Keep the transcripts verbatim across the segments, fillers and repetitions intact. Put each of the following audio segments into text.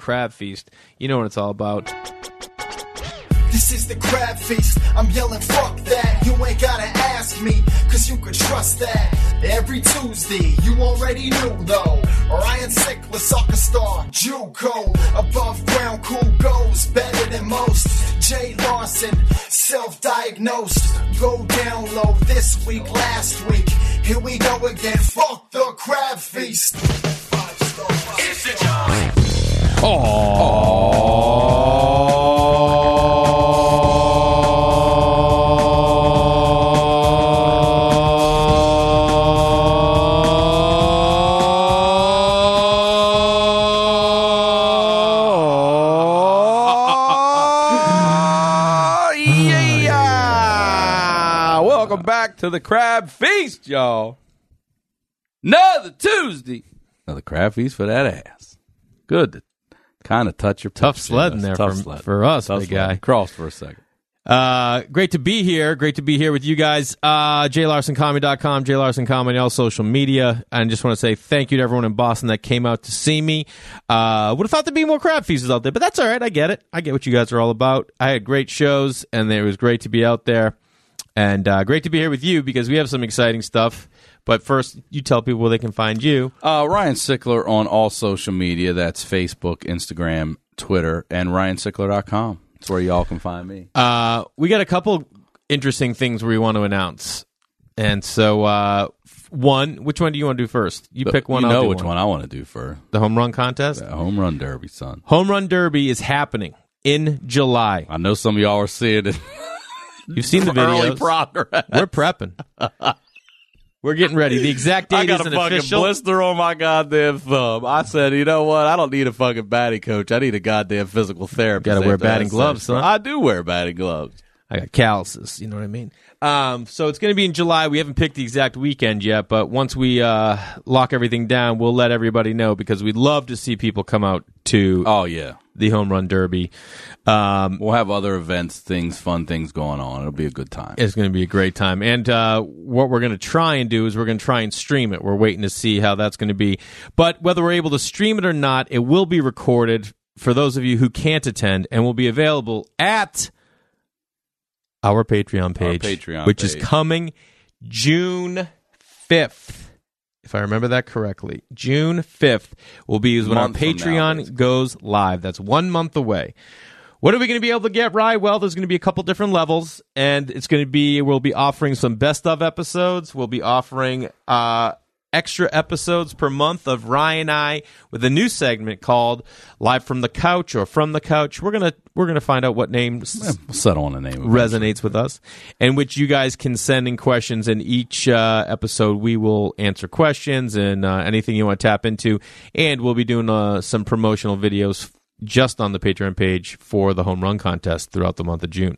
Crab Feast. You know what it's all about. This is the Crab Feast. I'm yelling, fuck that. You ain't gotta ask me, cause you could trust that. Every Tuesday, you already knew though. Ryan Sickler, soccer star, JUCO. Above ground, cool goes, better than most. Jay Larson, self-diagnosed. Go down low this week, last week. Here we go again, fuck the Crab Feast. It's the joy. Oh. Back to the Crab Feast, y'all. Another Tuesday. Another Crab Feast for that ass. Good to kind of touch your tough sledding there for, sled. for us, tough big guy. Crossed for a second. Uh, great to be here. Great to be here with you guys. Uh, J Larson Comedy dot com, J Larson Comedy, all social media. And just want to say thank you to everyone in Boston that came out to see me. Uh, would have thought there'd be more Crab Feasts out there, but that's all right. I get it. I get what you guys are all about. I had great shows, and it was great to be out there. And uh, great to be here with you because we have some exciting stuff. But first, you tell people where they can find you. Uh, Ryan Sickler on all social media. That's Facebook, Instagram, Twitter, and Ryan Sickler dot com. That's where y'all can find me. Uh, we got a couple interesting things we want to announce. And so, uh, one, which one do you want to do first? You pick one. You know I'll do which one. one I want to do first. The home run contest? The home run derby, son. Home run derby is happening in July. I know some of y'all are seeing it. You've seen the videos. Early progress. We're prepping. We're getting ready. The exact date I got isn't a fucking official. blister on my goddamn thumb. I said, you know what? I don't need a fucking batting coach. I need a goddamn physical therapist. Got to wear batting gloves, son. I do wear batting gloves. I got calluses. You know what I mean? Um, so it's going to be in July. We haven't picked the exact weekend yet, but once we uh, lock everything down, we'll let everybody know because we'd love to see people come out to oh yeah the home run derby. Um, we'll have other events, things, fun things going on. It'll be a good time. It's going to be a great time. And uh, what we're going to try and do is we're going to try and stream it. We're waiting to see how that's going to be. But whether we're able to stream it or not, it will be recorded for those of you who can't attend and will be available at our Patreon page, our Patreon which page. is coming June fifth. If I remember that correctly, June fifth will be when our Patreon now, goes live. That's one month away. What are we going to be able to get, Rye? Well, there's going to be a couple different levels, and it's going to be, we'll be offering some best of episodes. We'll be offering uh, extra episodes per month of Rye and I with a new segment called Live from the Couch or From the Couch. We're going to we're going to find out what name yeah, we'll settle on a name resonates with us, in which you guys can send in questions, and each uh, episode we will answer questions and uh, anything you want to tap into, and we'll be doing uh, some promotional videos just on the Patreon page for the home run contest throughout the month of June.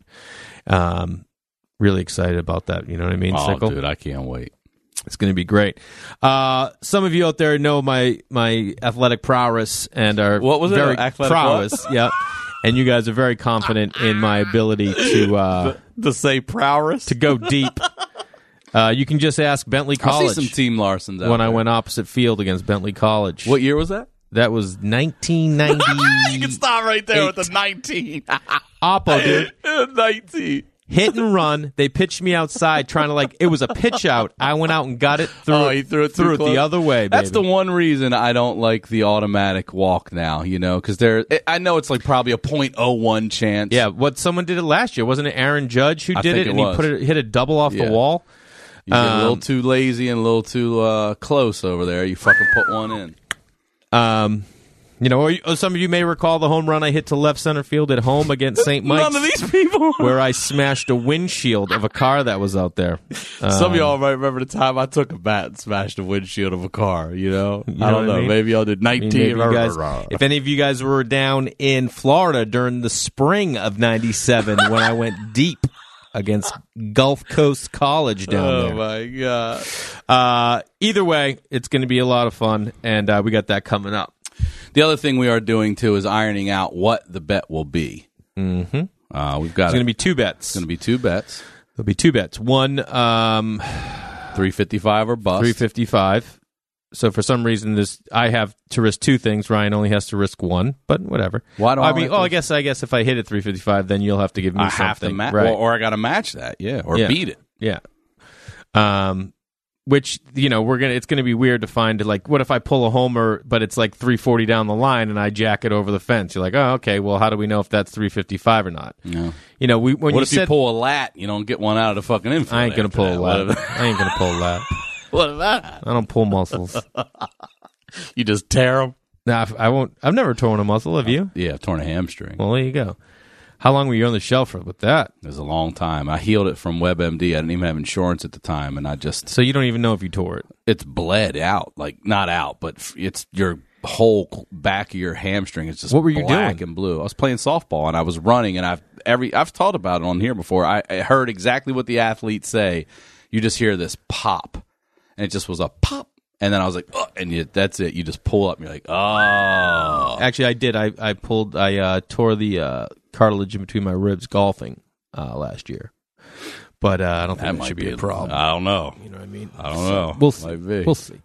Um, really excited about that. You know what I mean, oh, Sickle? Dude, I can't wait. It's going to be great. Uh, some of you out there know my my athletic prowess and are what was very it? Athletic prowess. Yeah, and you guys are very confident in my ability to uh, to say prowess, to go deep. Uh, you can just ask Bentley College. I see some Team Larsons out when there. I went opposite field against Bentley College. What year was that? That was nineteen ninety. You can stop right there with the nineteen. Oppo, dude. nineteen. Hit and run. They pitched me outside trying to, like, it was a pitch out. I went out and got it through, oh, he threw it, threw it the other way, baby. That's the one reason I don't like the automatic walk now, you know, because there, I know it's like probably a point oh one chance. Yeah, what someone did it last year. Wasn't it Aaron Judge who I did think it, it and was. he put it, hit a double off Yeah. the wall? You get Um, a little too lazy and a little too uh, close over there. You fucking put one in. Um, you know, or, you- or some of you may recall the home run I hit to left center field at home against Saint Mike's. None of these people. Where I smashed a windshield of a car that was out there. Um, Some of y'all might remember the time I took a bat and smashed the windshield of a car, you know? You know I don't what I know. mean? Maybe y'all did I mean, nineteen. maybe you guys, if any of you guys were down in Florida during the spring of ninety-seven when I went deep against Gulf Coast College down oh, there. my God. Uh, either way, it's going to be a lot of fun, and uh, we got that coming up. The other thing we are doing, too, is ironing out what the bet will be. Mm-hmm. Uh, we've got It's going to be two bets. It's going to be two bets. There'll be two bets. One, um, three fifty-five or bust. three fifty-five. So for some reason, this I have to risk two things. Ryan only has to risk one, but whatever. Why do I? I mean, oh, I guess I guess if I hit it three fifty-five, then you'll have to give me I something. have to match, right? or, or I got to match that, yeah, or Yeah. beat it. Yeah. Um, which you know we're gonna. It's gonna be weird to find like, what if I pull a homer, but it's like three forty down the line, and I jack it over the fence? You're like, oh, okay. Well, how do we know if that's three fifty-five or not? No. You know, we when What you if said you pull a lat? You don't get one out of the fucking infield. I ain't gonna after pull that. a What lat. if- I ain't gonna pull a lat. What about? I don't pull muscles. You just tear them. Nah, I won't. I've never torn a muscle. Have you? Yeah, I've torn a hamstring. Well, there you go. How long were you on the shelf for with that? It was a long time. I healed it from WebMD. I didn't even have insurance at the time, and I just So you don't even know if you tore it. it's bled out, like not out, but f- it's your whole back of your hamstring is just What were you black doing? and blue. I was playing softball and I was running, and I've every I've talked about it on here before. I, I heard exactly what the athletes say. You just hear this pop, and it just was a pop, and then I was like, oh, and you, that's it. You just pull up, and you're like, oh, Actually, I did. I, I pulled. I uh, tore the uh, cartilage in between my ribs golfing uh, last year. But uh, I don't think that that might should be a a- problem. I don't know. You know what I mean? I don't know. We'll see. Might be. We'll see.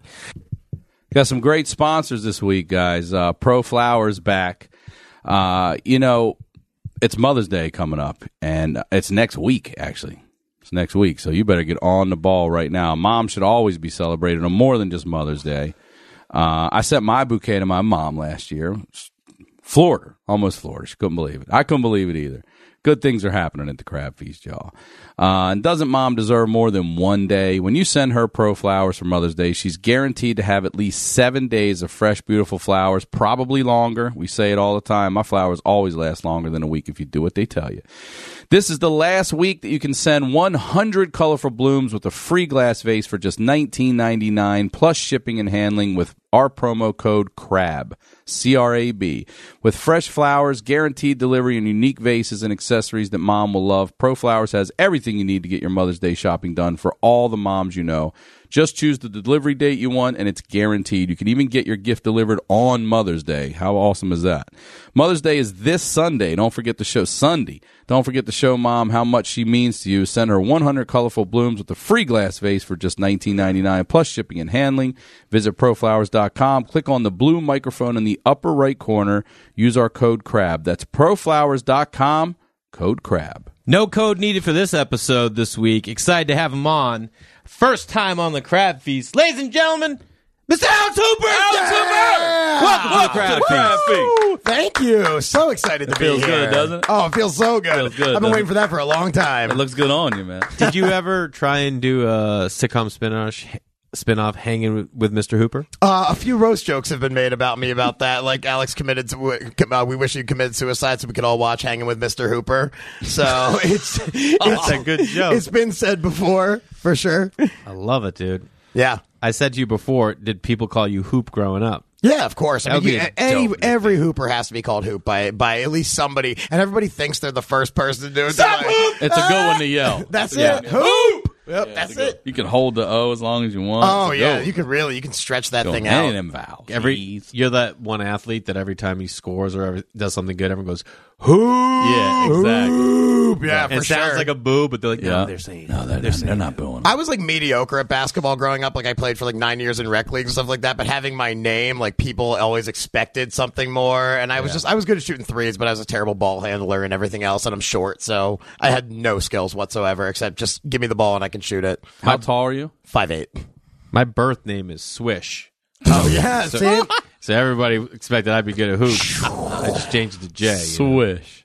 Got some great sponsors this week, guys. Uh, Pro Flowers back. Uh, you know, it's Mother's Day coming up, and it's next week, actually. It's next week, so you better get on the ball right now. Mom should always be celebrated on more than just Mother's Day. Uh, I sent my bouquet to my mom last year. Floored her. Almost floored her. She couldn't believe it. I couldn't believe it either. Good things are happening at the Crab Feast, y'all. Uh, and doesn't Mom deserve more than one day? When you send her Pro Flowers for Mother's Day, she's guaranteed to have at least seven days of fresh, beautiful flowers, probably longer. We say it all the time. My flowers always last longer than a week if you do what they tell you. This is the last week that you can send one hundred colorful blooms with a free glass vase for just nineteen ninety-nine plus shipping and handling with our promo code CRAB, C R A B. With fresh flowers, guaranteed delivery, and unique vases and accessories that Mom will love, Pro Flowers has everything you need to get your Mother's Day shopping done for all the moms you know. Just choose the delivery date you want, and it's guaranteed. You can even get your gift delivered on Mother's Day. How awesome is that? Mother's Day is this Sunday. Don't forget to show Sunday. Don't forget to show Mom how much she means to you. Send her one hundred colorful blooms with a free glass vase for just nineteen ninety-nine plus shipping and handling. Visit pro flowers dot com. Click on the blue microphone in the upper right corner. Use our code CRAB. That's pro flowers dot com, code CRAB. No code needed for this episode this week. Excited to have him on. First time on the Crab Feast. Ladies and gentlemen, Mister Alex Hooper! Alex Hooper! Welcome to the Crab Feast. Woo! Thank you. So excited to It be feels here. good, doesn't it? Oh, it feels so good. Feels good, I've been doesn't waiting it? for that for a long time. It looks good on you, man. Did you ever try and do a sitcom spin-off, spin-off hanging with, with Mister Hooper? Uh, a few roast jokes have been made about me about that. Like Alex committed to, uh, we wish you committed suicide so we could all watch Hanging with Mister Hooper. So it's, it's That's a good joke. It's been said before, for sure. I love it, dude. Yeah. I said to you before, did people call you Hoop growing up? Yeah, of course. I That would mean, be you, a any, dope every Hooper has to be called Hoop by by at least somebody, and everybody thinks they're the first person to do it. Stop, Hoop! It's a good one to yell. That's Yeah. it. Hoop! Yep, that's It's a good- it. You can hold the O as long as you want. Oh It's a yeah, good you can really you can stretch that one. thing Any of out. them vowels. Every Jeez. You're that one athlete that every time he scores or ever does something good, everyone goes, Hoop! Yeah, exactly. Hoop! Yeah, And for it sounds sure. like a boo, but they're like, no, Yeah. they're saying No, they're, they're they're, saying not booing. I was like mediocre at basketball growing up. Like I played for like nine years in rec leagues and stuff like that. But having my name, like people always expected something more. And I was just I was good at shooting threes, but I was a terrible ball handler and everything else. And I'm short, so I had no skills whatsoever except just give me the ball and I can shoot it. How tall are you? Five eight. My birth name is Swish. Oh yeah, see. So everybody expected I'd be good at hoop. I just changed it to J. you know? Swish.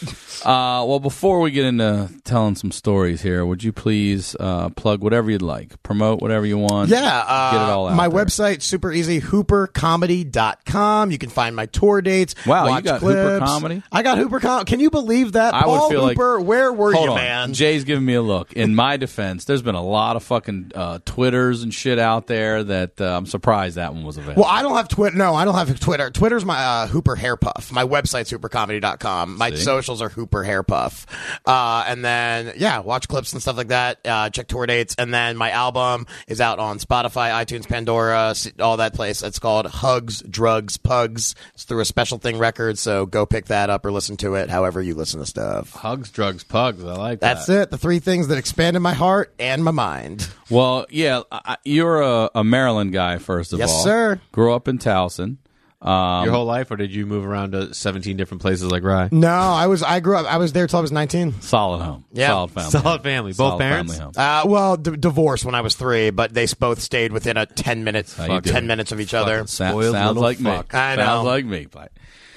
Uh, well, before we get into telling some stories here, would you please uh, plug whatever you'd like, promote whatever you want? Yeah, uh, get it all out my there. website, super easy, hooper comedy dot com. You can find my tour dates. Wow, you watch got clips. Hooper Comedy? I got Hooper Comedy. Can you believe that? I would Paul feel like- Hooper, where were Hold you, on. man? Jay's giving me a look. In my defense, there's been a lot of fucking uh, Twitters and shit out there that uh, I'm surprised that one was available. Well, I don't have Twitter. No, I don't have Twitter. Twitter's my uh, Hooper Hair Puff. My website's hooper comedy dot com. My See? socials are Hooper Cooper hair puff. Uh, and then, yeah, watch clips and stuff like that. Uh, check tour dates. And then my album is out on Spotify, iTunes, Pandora, all that place. It's called Hugs, Drugs, Pugs. It's through a Special Thing Records, so go pick that up or listen to it however you listen to stuff. Hugs, drugs, pugs. I like that. That's it. The three things that expanded my heart and my mind. Well, yeah, I, you're a, a Maryland guy, first of yes, all. Yes, sir. Grew up in Towson. Um, Your whole life, or did you move around to seventeen different places like Rye? No, I was. I grew up. I was there till I was nineteen. Solid home. Yeah. Solid family. Solid family. Both Solid parents? family home. Uh, well, d- divorced when I was three, but they both stayed within a ten minutes, how you do ten it. minutes of each other. Sa- Spoiled sounds little like fuck. me. I know. Sounds like me. But,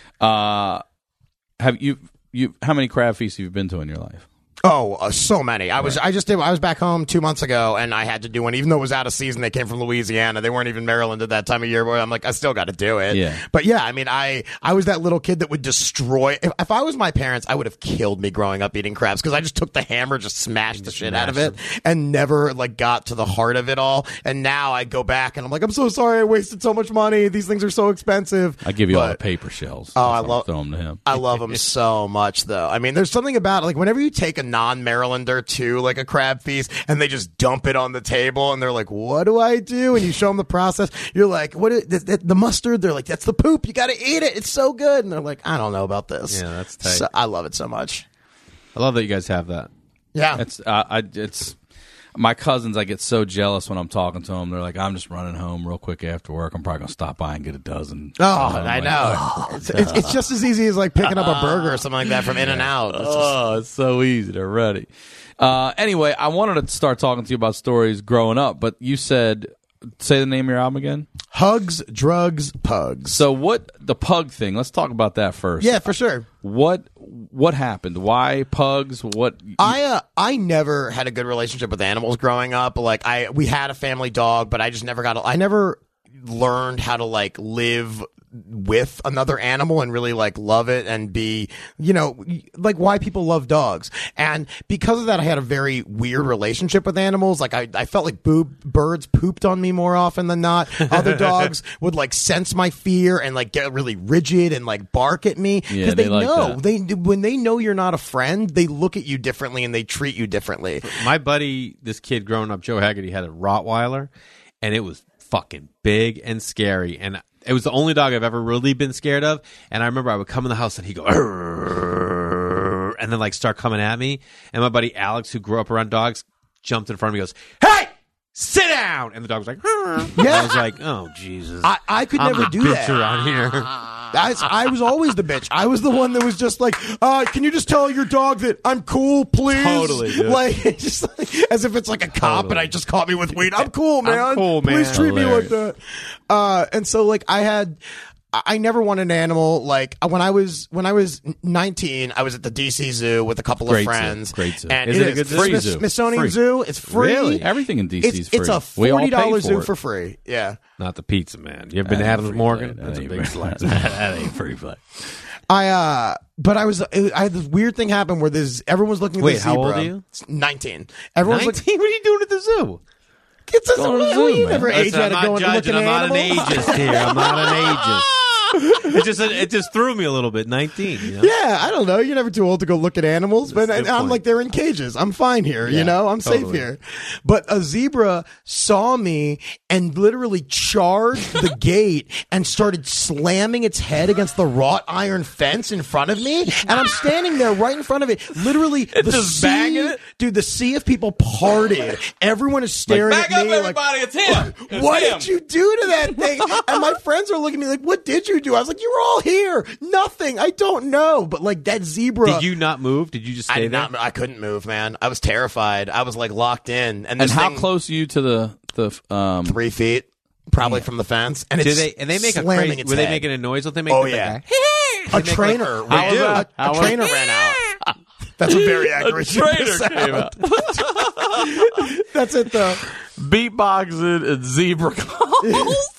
uh, have you you? How many crab feasts have you been to in your life? Oh, uh, so many. I was. I just did. I was back home two months ago, and I had to do one. Even though it was out of season, they came from Louisiana. They weren't even Maryland at that time of year. Where I'm like, I still got to do it. Yeah. But yeah, I mean, I I was that little kid that would destroy. If, if I was my parents, I would have killed me growing up eating crabs because I just took the hammer, just smashed the shit out of it, and never like got to the heart of it all. And now I go back and I'm like, I'm so sorry, I wasted so much money. These things are so expensive. I give you but, all the paper shells. Oh, I I'll love throw them to him. I love them so much, though. I mean, there's something about it. Like, whenever you take a non-Marylander to, like, a crab feast, and they just dump it on the table, and they're like, what do I do? And you show them the process. You're like, what? Is, the, the, the mustard? They're like, that's the poop. You got to eat it. It's so good. And they're like, I don't know about this. Yeah, that's tight. So, I love it so much. I love that you guys have that. Yeah. It's uh, I it's my cousins. I get so jealous when I'm talking to them. They're like, I'm just running home real quick after work. I'm probably gonna stop by and get a dozen. Oh, I'm I like, know. Oh, it's, it's, it's just as easy as, like, picking up a burger or something like that from In-N-Out. It's just- oh, it's so easy. They're ready. Uh, anyway, I wanted to start talking to you about stories growing up, but you said, say the name of your album again. Hugs, Drugs, Pugs. So what the pug thing? Let's talk about that first. Yeah, for sure. What what happened? Why pugs? What I uh, I never had a good relationship with animals growing up. Like I, we had a family dog, but I just never got. A, I never learned how to like live with another animal and really like love it and be, you know, like why people love dogs. And because of that, I had a very weird relationship with animals. Like I, I felt like boob, birds pooped on me more often than not. Other dogs would like sense my fear and like get really rigid and like bark at me because Yeah, they, they like know that. they when they know you're not a friend, they look at you differently and they treat you differently. My buddy, this kid growing up, Joe Haggerty, had a Rottweiler, and it was fucking big and scary. And it was the only dog I've ever really been scared of. And I remember I would come in the house and he'd go, "Arr," and then like start coming at me. And my buddy Alex, who grew up around dogs, jumped in front of me and goes, "Hey, sit down!" And the dog was like, "Arr." Yeah. I was like, "Oh, Jesus. I, I could I'm never the do bitch that. around here." I, I was always the bitch. I was the one that was just like, uh, can you just tell your dog that I'm cool, please? Totally, dude. Like, just like, as if it's like a cop Totally. and I just caught me with weed. I'm cool, man. I'm cool, man. Please treat me like Hilarious. that. Uh, and so like I had, I never wanted an animal. Like when I was when I was nineteen, I was at the D C Zoo with a couple Great of zoo. friends. Great zoo. And Is it it a is good zoo? Free Smith- zoo. Smithsonian Free. Zoo. It's free. Really? Everything in D C It's, is free. it's a We all forty pay dollar zoo it. for free. Yeah. Not the pizza, man. You ever been to That ain't Adams free Morgan? play. That's a That big ain't slice. free. That ain't free play. I uh but I was I had this weird thing happen where this everyone's looking at Wait, this how zebra. old are you? It's nineteen. Everyone's looking nineteen? What are you doing at the zoo? It's a, Going to the well, zoo, you man. never age Listen, out I'm of going not to look judging. at I'm an not animal. an ageist here. I'm not an ageist. It just it just threw me a little bit. nineteen. You know? Yeah, I don't know. You're never too old to go look at animals, but That's a and good I'm point. like they're in cages. I'm fine here. Yeah, you know, I'm safe totally. here. But a zebra saw me and literally charged the gate and started slamming its head against the wrought iron fence in front of me, and I'm standing there right in front of it. Literally, the just sea, banging it? dude. The sea of people parted. Everyone is staring Back at up, me like, everybody! It's him. It's what him. did you do to that thing? And my friends are looking at me like, what did you do? I was like, you were all here. Nothing. I don't know. But like that zebra. Did you not move? Did you just I stay did there? not, I couldn't move, man. I was terrified. I was like locked in. And, And this how thing, close are you to the the um? Three feet, probably from the fence. And Do it's they and they make a slamming crazy? its Were they head. making a noise? Don't they make? Oh, the yeah. guy? A They make, trainer. like- ran- They do. A, a How was- trainer ran out. That's a very accurate trainer sound. came out. That's it though. Beatboxing and zebra calls.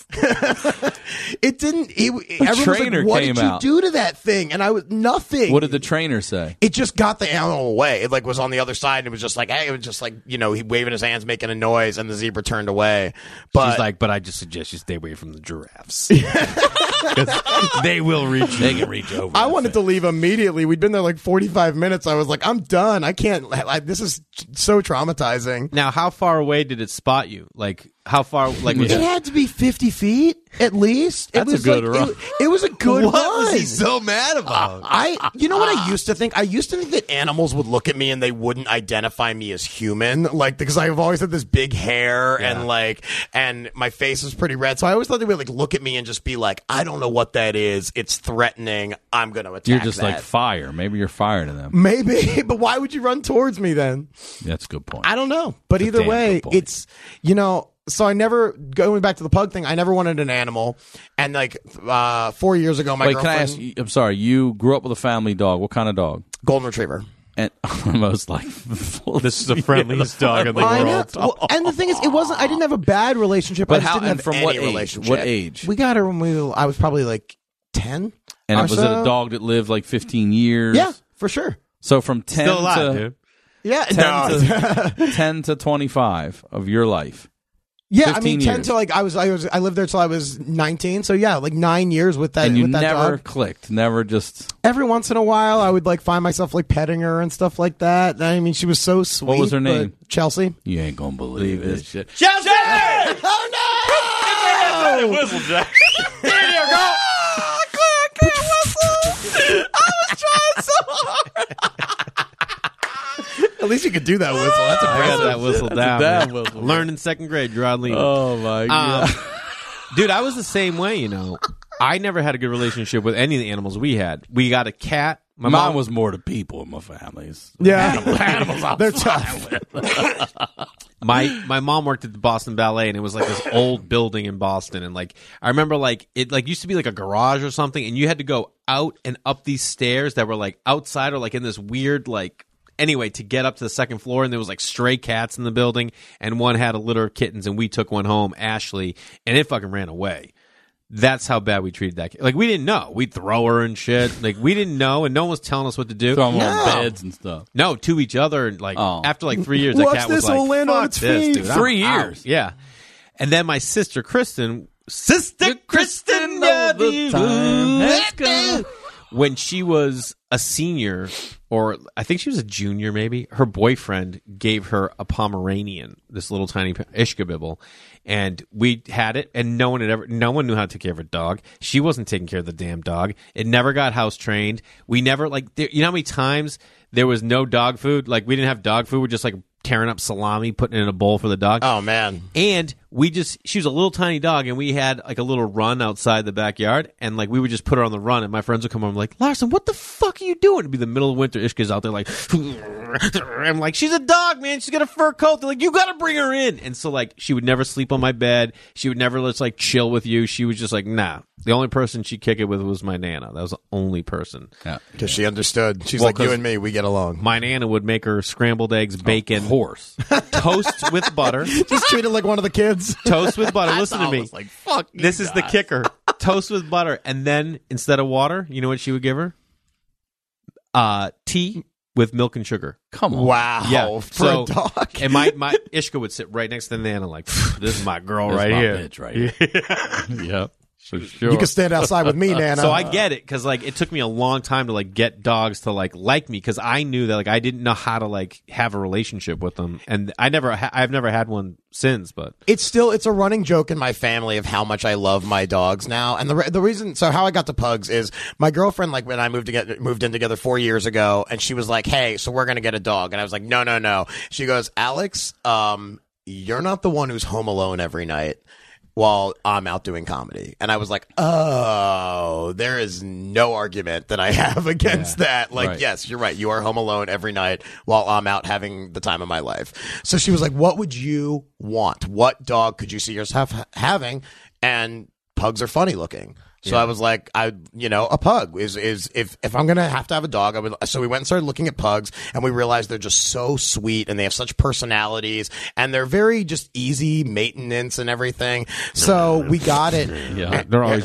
It didn't. It, everyone was trainer like, what came did you out. do to that thing? And I was nothing. What did the trainer say? It just got the animal away. It like was on the other side, and it was just like, hey, it was just like, you know, he waving his hands, making a noise, and the zebra turned away. But She's like, but I just suggest you stay away from the giraffes. They will reach. They can reach over. I wanted to leave immediately. We'd been there like forty-five minutes. I was like, I'm done. I can't. I, this is so traumatizing. Now, how far away did it spot you? Like, how far? Like, was It it, had to be fifty feet at least. It That's a was good like, run. It, it was a good What run. was he so mad about? I, you know what I used to think? I used to think that animals would look at me and they wouldn't identify me as human, like because I've always had this big hair and like, and my face is pretty red. So I always thought they would like look at me and just be like, I don't know what that is. It's threatening. I'm going to attack. You're just that. like fire. Maybe you're fire to them. Maybe, but why would you run towards me then? That's a good point. I don't know. But either damn way, good point. it's, you know, so I never, going back to the pug thing, I never wanted an animal. And like uh, four years ago, my Wait, can I girlfriend, ask you? I'm sorry. You grew up with a family dog. What kind of dog? golden retriever. And almost like this is the friendliest dog in the I know. world? Well, and the thing is, it wasn't, I didn't have a bad relationship. I But just how? didn't And have from any what age? relationship. What age? We got her when we, I was probably like ten. And or was it so. a dog that lived like fifteen years? Yeah, for sure. So from ten Still alive, to dude. Yeah, ten, no. to, ten to twenty-five of your life. yeah. I mean, fifteen ten years. to like I was, I was, I lived there till I was nineteen. So yeah, like nine years with that. And you with that never dog. clicked. Never just. Every once in a while, I would like find myself like petting her and stuff like that. I mean, she was so sweet. What was her but- name? Chelsea. You ain't gonna believe this shit. Chelsea! Oh no! Whistle, Jack. At least you could do that whistle. That's I impressive. got that whistle down. damn man. whistle. Learned in second grade, Gerard Lehman. Oh my god! Um, dude, I was the same way, you know. I never had a good relationship with any of the animals we had. We got a cat. My Mine mom was more to people in my families. Yeah, Animals, they're tough. my my mom worked at the Boston Ballet, and it was like this old building in Boston. And like I remember, like it like used to be like a garage or something, and you had to go out and up these stairs that were like outside or like in this weird like. Anyway, to get up to the second floor, and there was like stray cats in the building, and one had a litter of kittens, and we took one home, Ashley, and it fucking ran away. That's how bad we treated that kid. Like, we didn't know. We'd throw her and shit. Like, we didn't know, and no one was telling us what to do. Throw them No. on beds and stuff. No, to each other. And like, Oh. after like three years, that Watch cat was this, like, it'll land on fuck its this, feet. dude. I'm Three out. years. Yeah. And then my sister, Kristen, Sister Kristen, all the time has gone. when she was a senior, or I think she was a junior maybe, her boyfriend gave her a Pomeranian, this little tiny Ishkabibble, and we had it, and no one had ever, no one knew how to take care of a dog. She wasn't taking care of the damn dog. It never got house trained. We never, like, there, you know how many times there was no dog food? Like, we didn't have dog food. We're just like tearing up salami, putting it in a bowl for the dog. Oh man. And we just, she was a little tiny dog, and we had like a little run outside the backyard, and like we would just put her on the run, and my friends would come home like, Larson, what the fuck are you doing? It'd be the middle of winter. Ishka's out there like, I'm like, she's a dog, man. She's got a fur coat. They're like, you got to bring her in. And so like, she would never sleep on my bed. She would never just like chill with you. She was just like, nah. The only person she'd kick it with was my Nana. That was the only person. Yeah. Because she understood. She's Well, like, you 'cause and me, we get along. My Nana would make her scrambled eggs, bacon, Horse. toast with butter. Just treat it like one of the kids. Toast with butter. Listen to I me. was like, fuck. you This is the guys. kicker. Toast with butter. And then instead of water, you know what she would give her? Uh, tea with milk and sugar. Come on. Wow. Yeah. For so, a dog. And my, my Ishka would sit right next to Nana like, this is my girl That's right my here. bitch right here. Yep. For sure. You can stand outside with me, Nana. So I get it, because like it took me a long time to like get dogs to like like me, because I knew that like I didn't know how to like have a relationship with them, and I never ha- I've never had one since. But it's still it's a running joke in my family of how much I love my dogs now. And the re- the reason so how I got to pugs is my girlfriend, like when I moved to get moved in together four years ago, and she was like, "Hey, so we're gonna get a dog," and I was like, "No, no, no." She goes, "Alex, um, you're not the one who's home alone every night while I'm out doing comedy." And I was like, oh, there is no argument that I have against that. Like, right. yes, you're right. You are home alone every night while I'm out having the time of my life. So she was like, what would you want? What dog could you see yourself ha- having? And pugs are funny looking. So I was like, I, you know, a pug is, is, if, if I'm going to have to have a dog, I would, so we went and started looking at pugs, and we realized they're just so sweet, and they have such personalities, and they're very just easy maintenance and everything. So we got it. Yeah. They're always.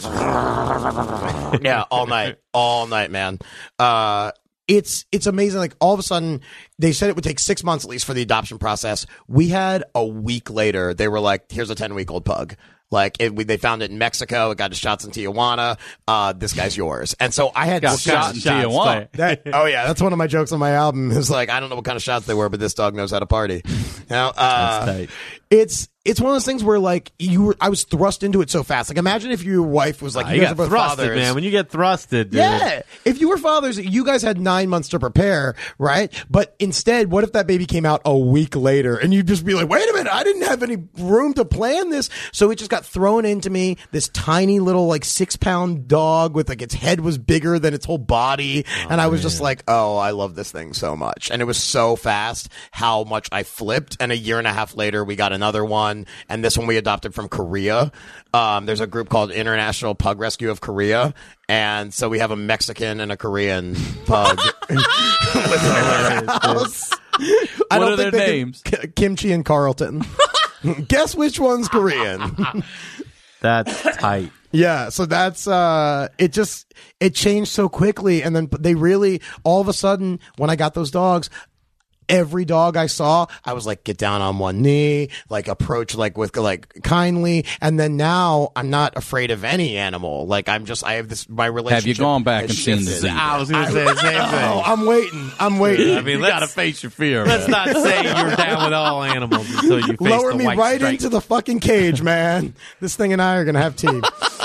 Yeah, all night, all night, man. Uh, it's it's amazing. Like all of a sudden, they said it would take six months at least for the adoption process. We had a week later. They were like, "Here's a ten week old pug." Like it, we, they found it in Mexico. It got its shots in Tijuana. Uh, this guy's yours. And so I had Got shot in Tijuana. that, oh yeah, that's one of my jokes on my album. Is like I don't know what kind of shots they were, but this dog knows how to party. You know, uh, That's tight. it's it's one of those things where like you were, I was thrust into it so fast. Like imagine if your wife was like, Ah, you, you guys got are both thrusted, fathers, man. When you get thrusted, dude. yeah. If you were fathers, you guys had nine months to prepare, right? But instead, what if that baby came out a week later and you'd just be like, wait a minute, I didn't have any room to plan this. So it just got thrown into me, this tiny little like six pound dog with like its head was bigger than its whole body. Oh, and I was man. just like, oh, I love this thing so much. And it was so fast how much I flipped. And a year and a half later, we got another one. And this one we adopted from Korea. Um, there's a group called International Pug Rescue of Korea. And so we have a Mexican and a Korean pug living in our house. I What don't are their think they names? could- Kimchi and Carlton. Guess which one's Korean? That's tight. Yeah, so that's uh it just it changed so quickly, and then they really all of a sudden when I got those dogs, every dog I saw, I was like, get down on one knee, like approach like with like kindly, and then now I'm not afraid of any animal. Like I'm just I have this my relationship. Have you gone back has and seen the shifted. zebra? I was going to say the same Oh, thing. I'm waiting. I'm waiting. I mean, You let's, gotta face your fear. let's man. not say you're down with all animals until you face Lower the me white right stripe. into the fucking cage, man. This thing and I are gonna have tea.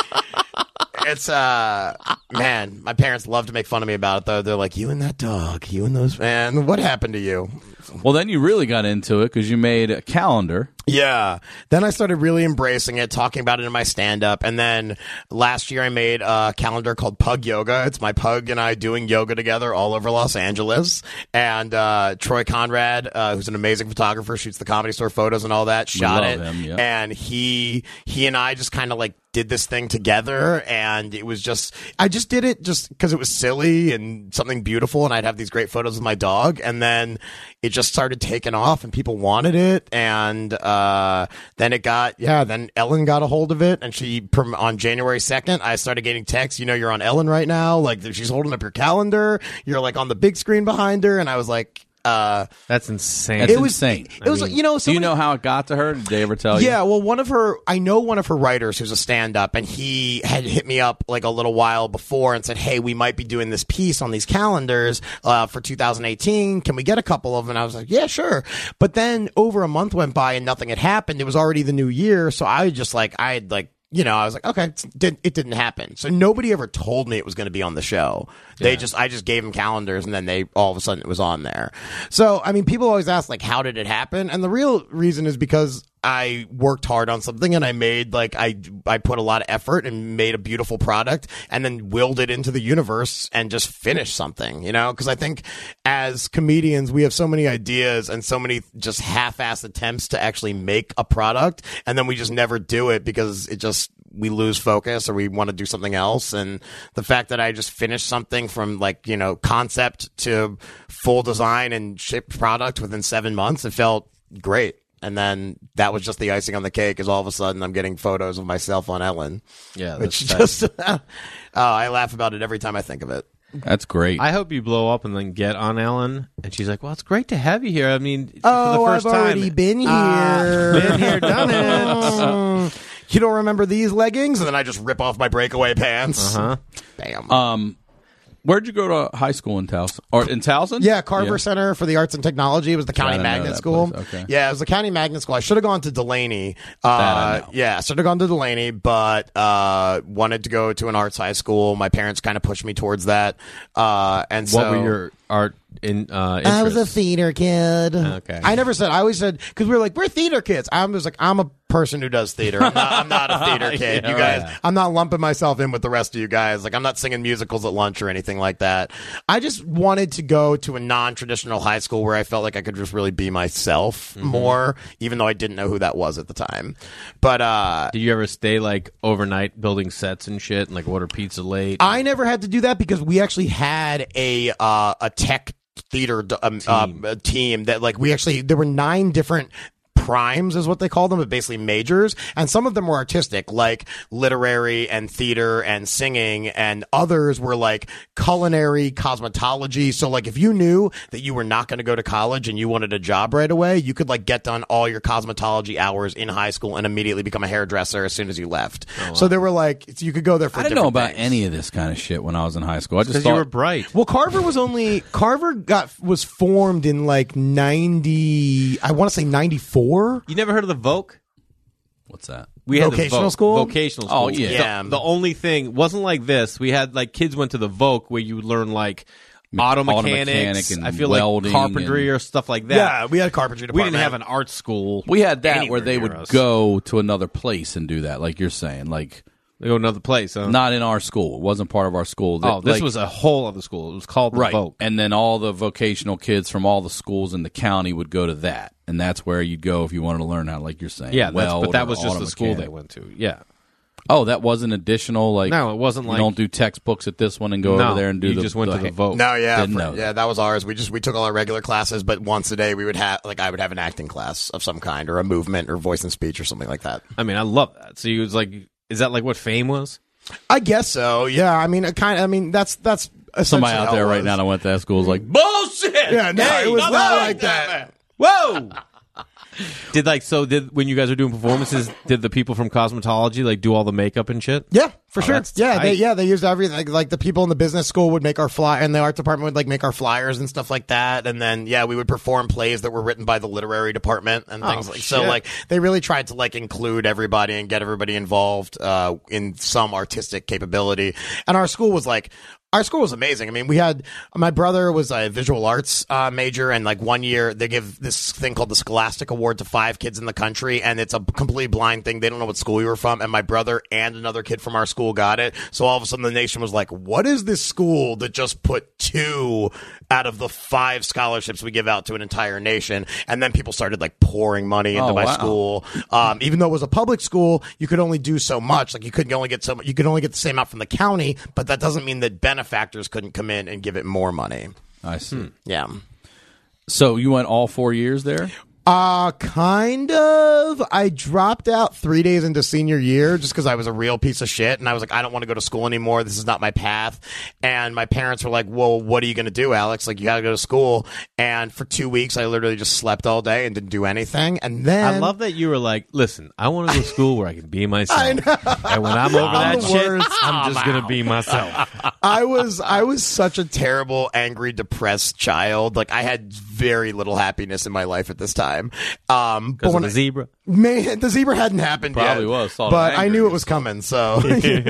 It's uh man, my parents love to make fun of me about it though. They're like, you and that dog, you and those man, what happened to you? Well, then you really got into it because you made a calendar. Yeah. Then I started really embracing it, talking about it in my stand-up. And then last year I made a calendar called Pug Yoga. It's my pug and I doing yoga together all over Los Angeles. And uh, Troy Conrad, uh, who's an amazing photographer, shoots the Comedy Store photos and all that, shot love it. him, yeah. And he he and I just kind of like did this thing together, and it was just I just did it just because it was silly and something beautiful, and I'd have these great photos of my dog, and then it just started taking off and people wanted it, and uh then it got yeah then Ellen got a hold of it, and she on January second I started getting texts, you know, you're on Ellen right now, like she's holding up your calendar, you're like on the big screen behind her, and I was like uh That's insane. That's it was insane. it was I mean, you know Do you somebody- know how it got to her? Did they ever tell you? Yeah, well, one of her, I know one of her writers who's a stand-up, and he had hit me up like a little while before and said, hey, we might be doing this piece on these calendars uh, for two thousand eighteen. Can we get a couple of them? And I was like, yeah, sure. But then over a month went by and nothing had happened. It was already the new year, so I just like, I had like, you know, I was like, okay, it didn't, it didn't happen. So nobody ever told me it was going to be on the show. They just, I just gave them calendars, and then they, all of a sudden it was on there. So, I mean, people always ask, like, how did it happen? And the real reason is because I worked hard on something, and I made, like, I, I put a lot of effort and made a beautiful product, and then willed it into the universe and just finished something, you know? Because I think as comedians, we have so many ideas and so many just half-ass attempts to actually make a product, and then we just never do it because it just, we lose focus or we want to do something else. And the fact that I just finished something from like, you know, concept to full design and shipped product within seven months, it felt great. And then that was just the icing on the cake, is all of a sudden I'm getting photos of myself on Ellen. Yeah, that's Which tight. just, oh, I laugh about it every time I think of it. That's great. I hope you blow up and then get on Ellen. And she's like, well, it's great to have you here. I mean, Oh, for the first I've time. already been here. Ah, been here, done it. You don't remember these leggings? And then I just rip off my breakaway pants. Uh-huh. Bam. um, where'd you go to high school in Towson? Or in Towson? Yeah, Carver Center for the Arts and Technology. It was the county I didn't know magnet that school. place. Okay. Yeah, it was the county magnet school. I should have gone to Delaney. Uh, That I know. Yeah, I should have gone to Delaney, but uh, wanted to go to an arts high school. My parents kind of pushed me towards that. Uh, and so, What were your art in, uh, I was a interests? theater kid. Okay. I never said, I always said, because we were like, we're theater kids. I was like, I'm a person who does theater. I'm not, I'm not a theater kid. Yeah, you guys, right. I'm not lumping myself in with the rest of you guys. Like, I'm not singing musicals at lunch or anything like that. I just wanted to go to a non-traditional high school where I felt like I could just really be myself Mm-hmm. more, even though I didn't know who that was at the time. But, uh, Did you ever stay like overnight building sets and shit and like order pizza late? I never had to do that because we actually had a, uh, a tech theater um, Team. Uh, team that like we actually there were nine different primes is what they call them, but basically majors. And some of them were artistic, like literary and theater and singing, and others were like culinary, cosmetology. So like if you knew that you were not going to go to college and you wanted a job right away, you could like get done all your cosmetology hours in high school and immediately become a hairdresser as soon as you left. Oh, wow. So there were like, you could go there for I didn't know about things. any of this kind of shit when I was in high school. I just because thought you were bright. Well, Carver was only Carver got was formed in like ninety. I want to say ninety-four. You never heard of the Voc? What's that? We had Vocational the Voc, school? Vocational school. Oh, yeah. The, Yeah. the only thing wasn't like this. We had like kids went to the Voc where you would learn like auto Auto mechanics. mechanic and I feel welding like carpentry and- or stuff like that. Yeah, we had a carpentry We department. didn't have an art school. We had that anywhere where they near would us. go to another place and do that, like you're saying. Like, They go to another place. Huh? not in our school. It wasn't part of our school. oh, this Like- was a whole other school. It was called the right. Voc. And then all the vocational kids from all the schools in the county would go to that. And that's where you'd go if you wanted to learn how, like you're saying. Yeah, that's, weld but that or was just auto the school mechanic. they went to. Yeah. Oh, that wasn't additional. Like No, it wasn't you like- don't do textbooks at this one and go No, over there and do you the. just went to the Voc. No, yeah, Didn't for- know yeah, that. that was ours. We just we took all our regular classes, but once a day we would have like I would have an acting class of some kind, or a movement, or voice and speech, or something like that. I mean, I love that. So you was like, is that like what fame was? I guess so. Yeah, I mean, it kind of. I mean, that's that's Somebody essentially out how there it right was. now that went to that school is like bullshit. Yeah, no, Hey, it was nothing not like that. man. Whoa. Did like so? Did when you guys were doing performances, did the people from cosmetology like do all the makeup and shit? Yeah, for Oh, sure. that's Yeah, they, tight. yeah, they used everything. Like, like the people in the business school would make our fly, and the art department would like make our flyers and stuff like that. And then yeah, we would perform plays that were written by the literary department and things Oh, like. So shit. like they really tried to like include everybody and get everybody involved uh, in some artistic capability. And our school was like. Our school was amazing. I mean, we had my brother was a visual arts uh, major, and like one year they give this thing called the Scholastic Award to five kids in the country, and it's a completely blind thing. They don't know what school you were from, and my brother and another kid from our school got it. So all of a sudden, the nation was like, "What is this school that just put two out of the five scholarships we give out to an entire nation?" And then people started like pouring money into Oh, my wow. school. Um, even though it was a public school, you could only do so much. Like you couldn't only get so much. You could only get the same amount from the county, but that doesn't mean that benefactors couldn't come in and give it more money. I see. Yeah. So you went all four years there? Uh, kind of. I dropped out three days into senior year just because I was a real piece of shit. And I was like, I don't want to go to school anymore. This is not my path. And my parents were like, well, what are you going to do, Alex? Like, you got to go to school. And for two weeks, I literally just slept all day and didn't do anything. And then I love that you were like, listen, I want to go to school where I can be myself. And when I'm over I'm that the shit, worst. I'm just going to be myself. I was I was such a terrible, angry, depressed child. Like I had very little happiness in my life at this time. Um, but Because of when the I- zebra. Man, the zebra hadn't happened Probably yet. was, saw but the I anger. knew it was coming. So,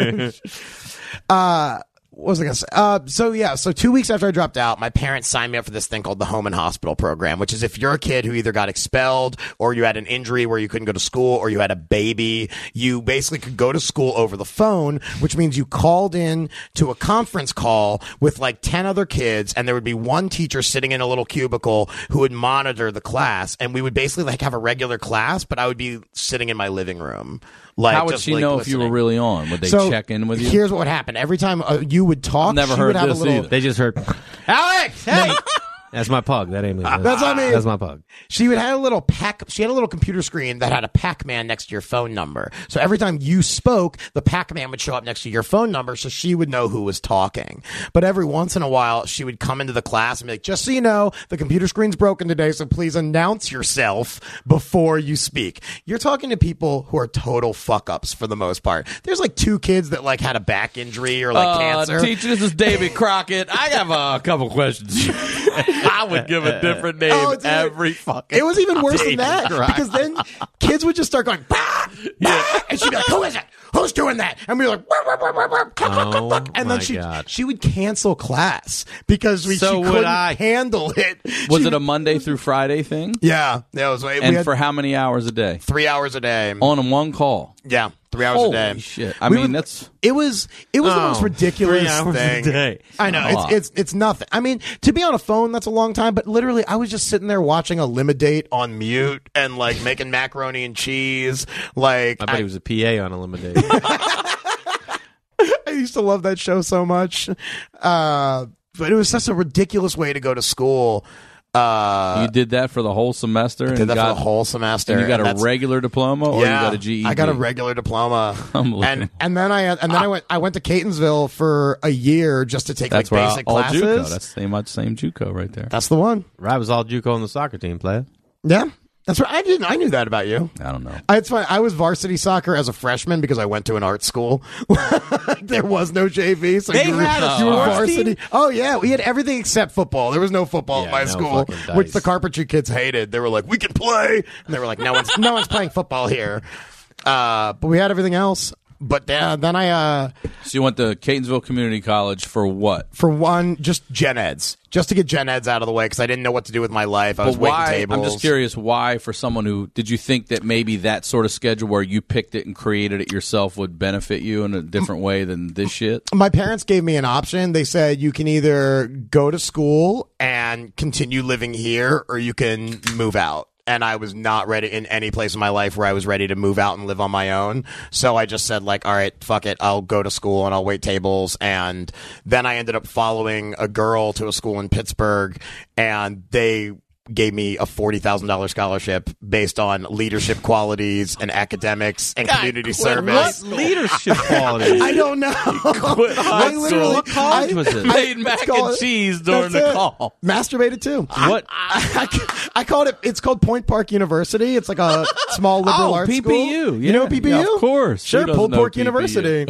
uh, what was I gonna say? Uh, so yeah, so two weeks after I dropped out, my parents signed me up for this thing called the Home and Hospital Program, which is if you're a kid who either got expelled or you had an injury where you couldn't go to school or you had a baby, you basically could go to school over the phone, which means you called in to a conference call with like ten other kids, and there would be one teacher sitting in a little cubicle who would monitor the class, and we would basically like have a regular class, but I would be sitting in my living room. Like, How would just, she like, know if you were listening. really on? Would they So, check in with you? Here's what would happen. Every time uh, you would talk, Never she heard would have this a little. either. They just heard, Alex, hey! That's my pug. That ain't me. That's, That's what I mean. That's my pug. She would have a little pack. She had a little computer screen that had a Pac-Man next to your phone number. So every time you spoke, the Pac-Man would show up next to your phone number, so she would know who was talking. But every once in a while, she would come into the class and be like, "Just so you know, the computer screen's broken today, so please announce yourself before you speak." You're talking to people who are total fuck-ups for the most part. There's like two kids that like had a back injury or like Uh, cancer. Teacher, this is David Crockett. I have a couple questions. I would give a different name Oh, dude. every fucking It was even worse than David that Crockett. because then kids would just start going, bah, bah, and she'd be like, "Who is it? Who's doing that?" And we'd be like, "Wah, wah, wah, wah, wah, cluck, cluck, cluck, cluck." and my then she God. she would cancel class because we So she would couldn't I. handle it. Was She- it a Monday through Friday thing? yeah? Yeah, it was. We And had for how many hours a day? three hours a day. On one call. Yeah, three hours Holy a day. shit. I We mean, would- that's... It was it was the Oh, most ridiculous three hours a thing. day. I know A lot. it's it's it's nothing. I mean, to be on a phone, that's a long time. But literally, I was just sitting there watching a Limidate on mute and like making macaroni and cheese. Like I bet I, he was a P A on Eliminate. I used to love that show so much. Uh, but it was such a ridiculous way to go to school. Uh, you did that for the whole semester. I and did that got, for the whole semester. And you got and a regular diploma, or yeah, you got a G E D? I got a regular diploma. Unbelievable. And and then I and then I went I went to Catonsville for a year just to take That's like where basic all classes. JUCO. That's the same same JUCO right there. That's the one. I was all JUCO on the soccer team, player. Yeah, that's right. I didn't. I knew that about you. I don't know. I, it's fine. I was varsity soccer as a freshman because I went to an art school. There was no J V, so They you were, had a you were sports varsity. team? Oh yeah, we had everything except football. There was no football Yeah, at my no school, fucking dice. which the carpentry kids hated. They were like, "We can play," and they were like, "No one's no one's playing football here." Uh, but we had everything else. But uh, then I, uh, So you went to Catonsville Community College for what? for one, just gen eds, just to get gen eds out of the way because I didn't know what to do with my life. I was But waiting why? tables. I'm just curious. Why, for someone who did you think that maybe that sort of schedule where you picked it and created it yourself would benefit you in a different way than this shit? My parents gave me an option. They said you can either go to school and continue living here or you can move out. And I was not ready in any place in my life where I was ready to move out and live on my own. So I just said, like, all right, fuck it. I'll go to school and I'll wait tables. And then I ended up following a girl to a school in Pittsburgh, and they gave me a forty thousand dollars scholarship based on leadership qualities and academics and community service. What leadership qualities? I don't know. I literally- What college I- was it? Made mac and call it- cheese during That's the it. call. Masturbated too. What? I, I, I called it. It's called Point Park University. It's like a small liberal Oh, arts P P U. school. Yeah. You know P P U? Yeah, of course. Sure, Who doesn't Pulled know Pork P P U? University.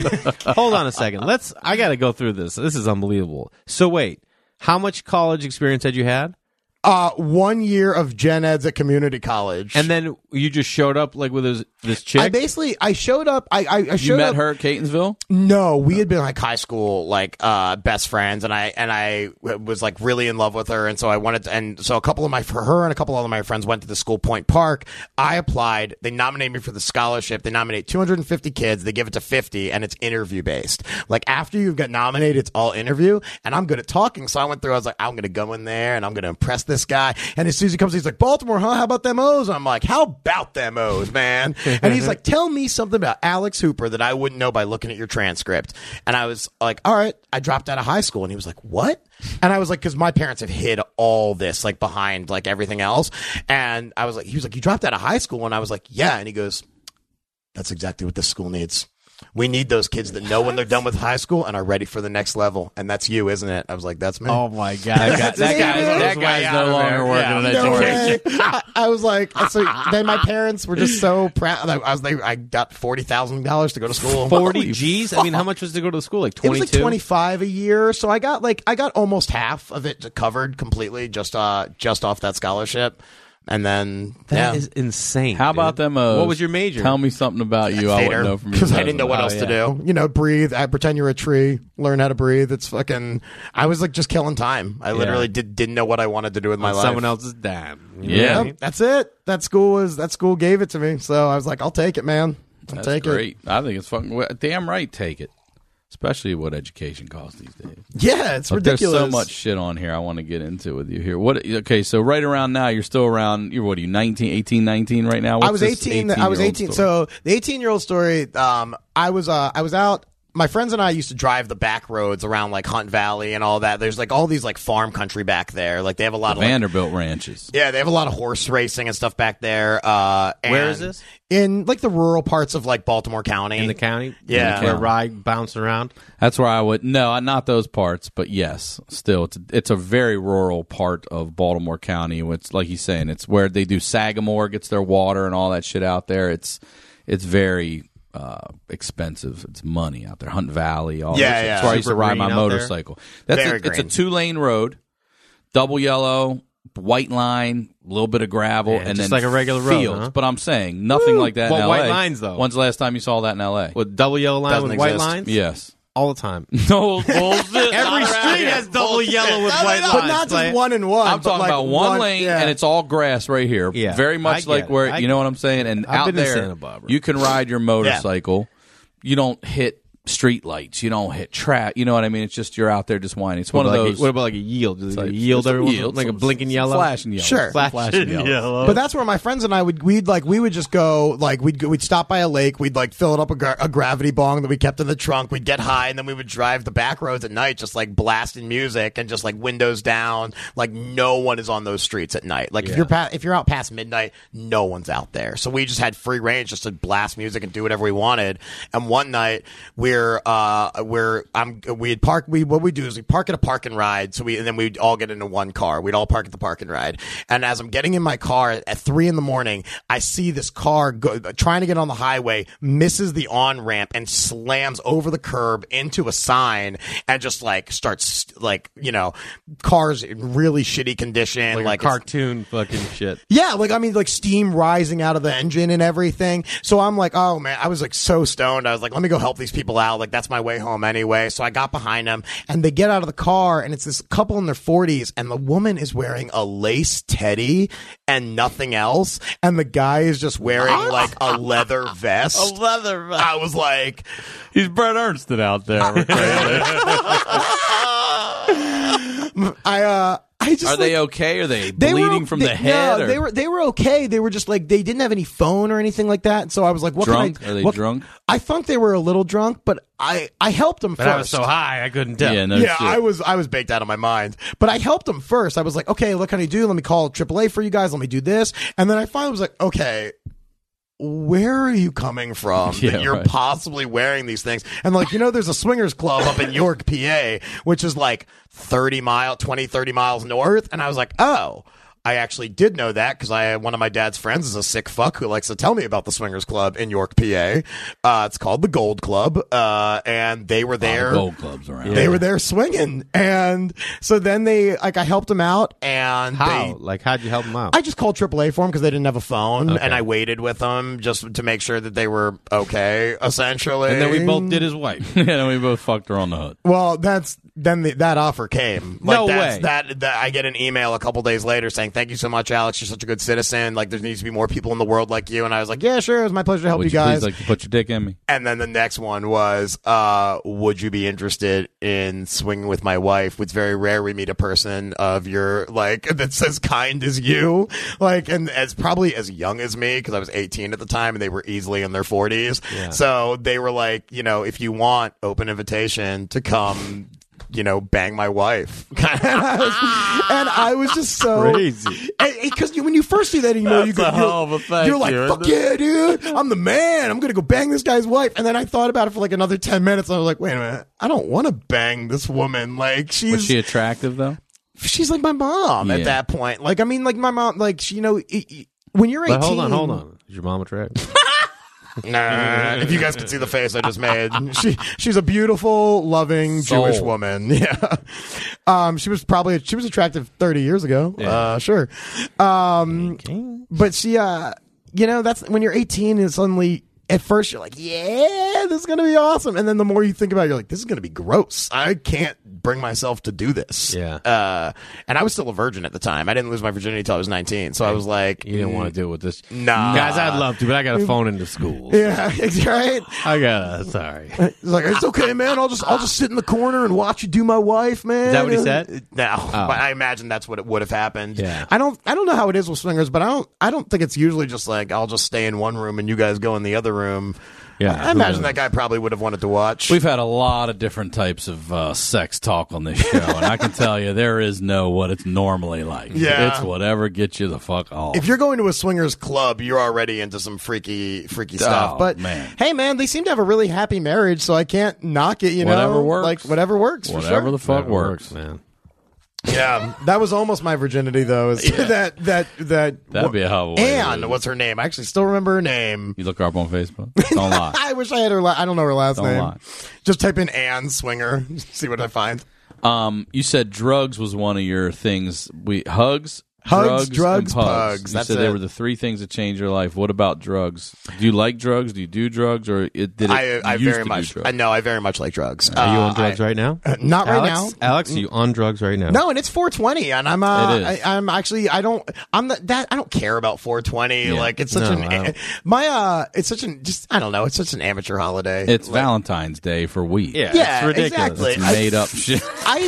Hold on a second. Let's. I got to go through this. This is unbelievable. So wait, how much college experience had you had? Uh, one year of gen eds at community college, And then you just showed up like with this, this chick? I basically I showed up. I I, I showed You met up, her at Catonsville? No, we had been like high school, like uh, best friends, and I and I was like really in love with her, and so I wanted to, and so a couple of my for her and a couple of my friends went to the school Point Park. I applied. They nominated me for the scholarship. They nominate two hundred fifty kids. They give it to fifty, and it's interview based. Like after you've got nominated, it's all interview, and I'm good at talking, so I went through. I was like, I'm gonna go in there and I'm gonna impress this guy. And as soon as he comes, he's like, Baltimore, huh? How about them O's? I'm like, how about them O's, man? And he's like, tell me something about Alex Hooper that I wouldn't know by looking at your transcript. And I was like, all right, I dropped out of high school. And he was like, what? And I was like, because my parents have hid all this like behind like everything else. And I was like, he was like, you dropped out of high school? And I was like, yeah. And he goes, that's exactly what this school needs. We need those kids that know when they're done with high school and are ready for the next level. And that's you, isn't it? I was like, that's me. Oh my god! That, guy, that, guy, that guy's no longer working in No education. way. I, I was like, so then my parents were just so proud. I was they, I got forty thousand dollars to go to school. Forty G's. I mean, how much was to go to the school? Like It was twenty-two. like twenty-five a year, so I got like I got almost half of it covered completely just uh just off that scholarship. And then That yeah. is insane. How about dude. them O's? What was your major? Tell me something about you. I wouldn't know from your because I didn't know what resume. else Oh, to do. You know, breathe. I pretend you're a tree. Learn how to breathe. It's fucking. I was like just killing time. I literally did didn't know what I wanted to do with my On life. someone else's dime. You know Yeah. what I mean? That's it. That school was that school gave it to me. So I was like, I'll take it, man. I'll That's take great. I think it's fucking well, damn right. Take it, especially what education costs these days. it. Yeah, it's But ridiculous. there's so much shit on here I want to get into with you here. What? Okay, so right around now, you're still around. You're what? Are you nineteen, eighteen, nineteen right now? What's I was this eighteen. I was eighteen-year-old eighteen. story? So the eighteen-year-old story. Um, I was. Uh, I was out. My friends and I used to drive the back roads around like Hunt Valley and all that. There's like all these like farm country back there. Like they have a lot the of like, Vanderbilt ranches. yeah, they have a lot of horse racing and stuff back there. Uh, Where is and this? In like the rural parts of like Baltimore County. In the county? Yeah. Where Rye bouncing around? That's where I would. No, not those parts, but yes, still, it's it's a very rural part of Baltimore County. It's like he's saying, it's where they do Sagamore gets their water and all that shit out there. It's it's very. Uh, expensive. It's money out there. Hunt Valley. All Yeah, that shit. yeah. That's where I used to Super ride green my out there. motorcycle. That's Very a, it's a green. two lane road, double yellow, white line, a little bit of gravel, Yeah, and just then like a regular road, fields. huh? But I'm saying nothing like that Well, in L A. white lines, though. When's the last time you saw that in L A? With double yellow line Doesn't with white exist. lines? Yes. All the time. No bullshit. Every street has double yellow with white lines. but not just one and one. I'm but talking like about one, lane, yeah. and it's all grass right here. Yeah, Very I much get like it. where I you know get what I'm saying. And I've out been to there, Santa Barbara. you can ride your motorcycle. You don't hit street lights. You don't hit trap. You know what I mean? It's just you're out there just whining. It's what one of like those. A, what about like a yield? Does it like, yield everyone? Yield, like some, a blinking yellow? Flashing yellow. Sure. Flashing yellow. yellow. But that's where my friends and I would we'd like we would just go like we'd go, we'd stop by a lake, we'd like fill it up a, gra- a gravity bong that we kept in the trunk, we'd get high, and then we would drive the back roads at night just like blasting music and just like windows down, like no one is on those streets at night. Like Yeah. if you're pa- if you're out past midnight, no one's out there. So we just had free range just to blast music and do whatever we wanted. And one night we're uh we're I'm we had parked we what we do is we park at a park and ride, so we and then we'd all get into one car. We'd all park at the park and ride. And as I'm getting in my car at, at three in the morning, I see this car go, trying to get on the highway, misses the on ramp and slams over the curb into a sign and just like starts like you know cars in really shitty condition, like, like a cartoon fucking shit. yeah, like I mean, like steam rising out of the engine and everything. So I'm like, oh man, I was like so stoned. I was like, let me go help these people out. Like that's my way home anyway. So I got behind them, and they get out of the car, and it's this couple in their forties, and the woman is wearing a lace teddy and nothing else, and the guy is just wearing like a leather vest. A leather vest. I was like, he's Brett Ernston out there. I uh. I just, Are like, they okay? Are they They bleeding were, from they, the head? No, or they were they were okay. They were just like they didn't have any phone or anything like that. So I was like, what drunk? Can I, Are they what, drunk? I think they were a little drunk, but I, I helped them But first. I was so high I couldn't tell. Yeah, no yeah, shit. I was I was baked out of my mind. But I helped them first. I was like, okay, what can I do? Let me call triple A for you guys. Let me do this. And then I finally was like, okay, where are you coming from Yeah, that you're right. possibly wearing these things? And like, you know, there's a swingers club up in York, P A, which is like thirty mile, twenty, thirty miles north. And I was like, oh, I actually did know that because I one of my dad's friends is a sick fuck who likes to tell me about the swingers club in York, P A. Uh, it's called the Gold Club, uh, and they were there. Gold clubs around. They were there swinging, and so then they like I helped them out, and How? they, Like, how'd you help him out? I just called triple A for them because they didn't have a phone, Okay. and I waited with them just to make sure that they were okay, essentially. and then we both did his wife. Yeah, and we both fucked her on the hood. Well, that's then the, that offer came. Like No that's, way. That, that I get an email a couple days later saying, "Thank you so much, Alex. You're such a good citizen. Like there needs to be more people in the world like you." And I was like, "Yeah, sure. It was my pleasure to help Would you you guys." please like to put your dick in me? And then the next one was, uh, would you be interested in swinging with my wife? It's very rare we meet a person of your, like, that's as kind as you. Like, and as probably as young as me, because I was eighteen at the time and they were easily in their forties. Yeah. So they were like, you know, if you want, open invitation to come, you know, bang my wife. and, I was, and I was just so Crazy. because when you first see that email, you That's go, a you're, hell of a thank you're like, you, fuck isn't yeah, dude, I'm the man. I'm gonna go bang this guy's wife. And then I thought about it for like another ten minutes. And I was like, wait a minute, I don't want to bang this woman. Like she's Was she attractive though? she's like my mom Yeah. at that point. Like I mean, like my mom, like she, you know, it, it, when you're eighteen. But hold on, hold on. Is your mom attractive? Nah, if you guys could see the face I just made, she she's a beautiful, loving Soul. Jewish woman. Yeah, um, she was probably she was attractive thirty years ago. Yeah. Uh, sure, um, but she, uh, you know, that's when you're eighteen and suddenly. At first, you're like, yeah, this is going to be awesome. And then the more you think about it, you're like, this is going to be gross. I can't bring myself to do this. Yeah. Uh, and I was still a virgin at the time. I didn't lose my virginity until I was nineteen. So I was like, You didn't want to deal with this. Nah. Guys, I'd love to, but I got to phone into school. yeah, right. I got to, sorry. He's like, it's okay, man. I'll just I'll just sit in the corner and watch you do my wife, man. Is that what he said? No, but I imagine that's what it would have happened. Yeah. I don't I don't know how it is with swingers, but I don't I don't think it's usually just like I'll just stay in one room and you guys go in the other room. Yeah. I imagine that guy probably would have wanted to watch. We've had a lot of different types of uh, sex talk on this show, and I can tell you there is no what it's normally like. Yeah. It's whatever gets you the fuck off. If you're going to a swingers club, you're already into some freaky, freaky stuff. Oh, But man. hey, man, they seem to have a really happy marriage, so I can't knock it. You Whatever know, works. like whatever works. for Whatever sure. the fuck Whatever works. man. Yeah, that was almost my virginity, though. Is that that that That'd be a hell of a way to Anne, lose. what's her name? I actually still remember her name. You look her up on Facebook. Don't lie. I wish I had her. La- I don't know her last Don't name. lie. Just type in Anne Swinger. See what I find. Um, you said drugs was one of your things. We hugs. Hugs, drugs, and pugs. pugs. You That's said it. they were the three things that changed your life. What about drugs? Do you like drugs? Do you do drugs, or it, did it? I, I used very to much. Do drugs? I know. I very much like drugs. Are you Uh, on drugs I- right now? Uh, not right Alex? now. Alex, are you on drugs right now? No, and it's four twenty, and I'm uh, It is. I, I'm actually I don't I'm the, that I don't care about four twenty. Yeah. Like it's such No, I an don't. my uh, it's such an just I don't know. It's such an amateur holiday. It's Like, Valentine's Day for weed. Yeah, Yeah, it's ridiculous. exactly. It's I- made up shit. I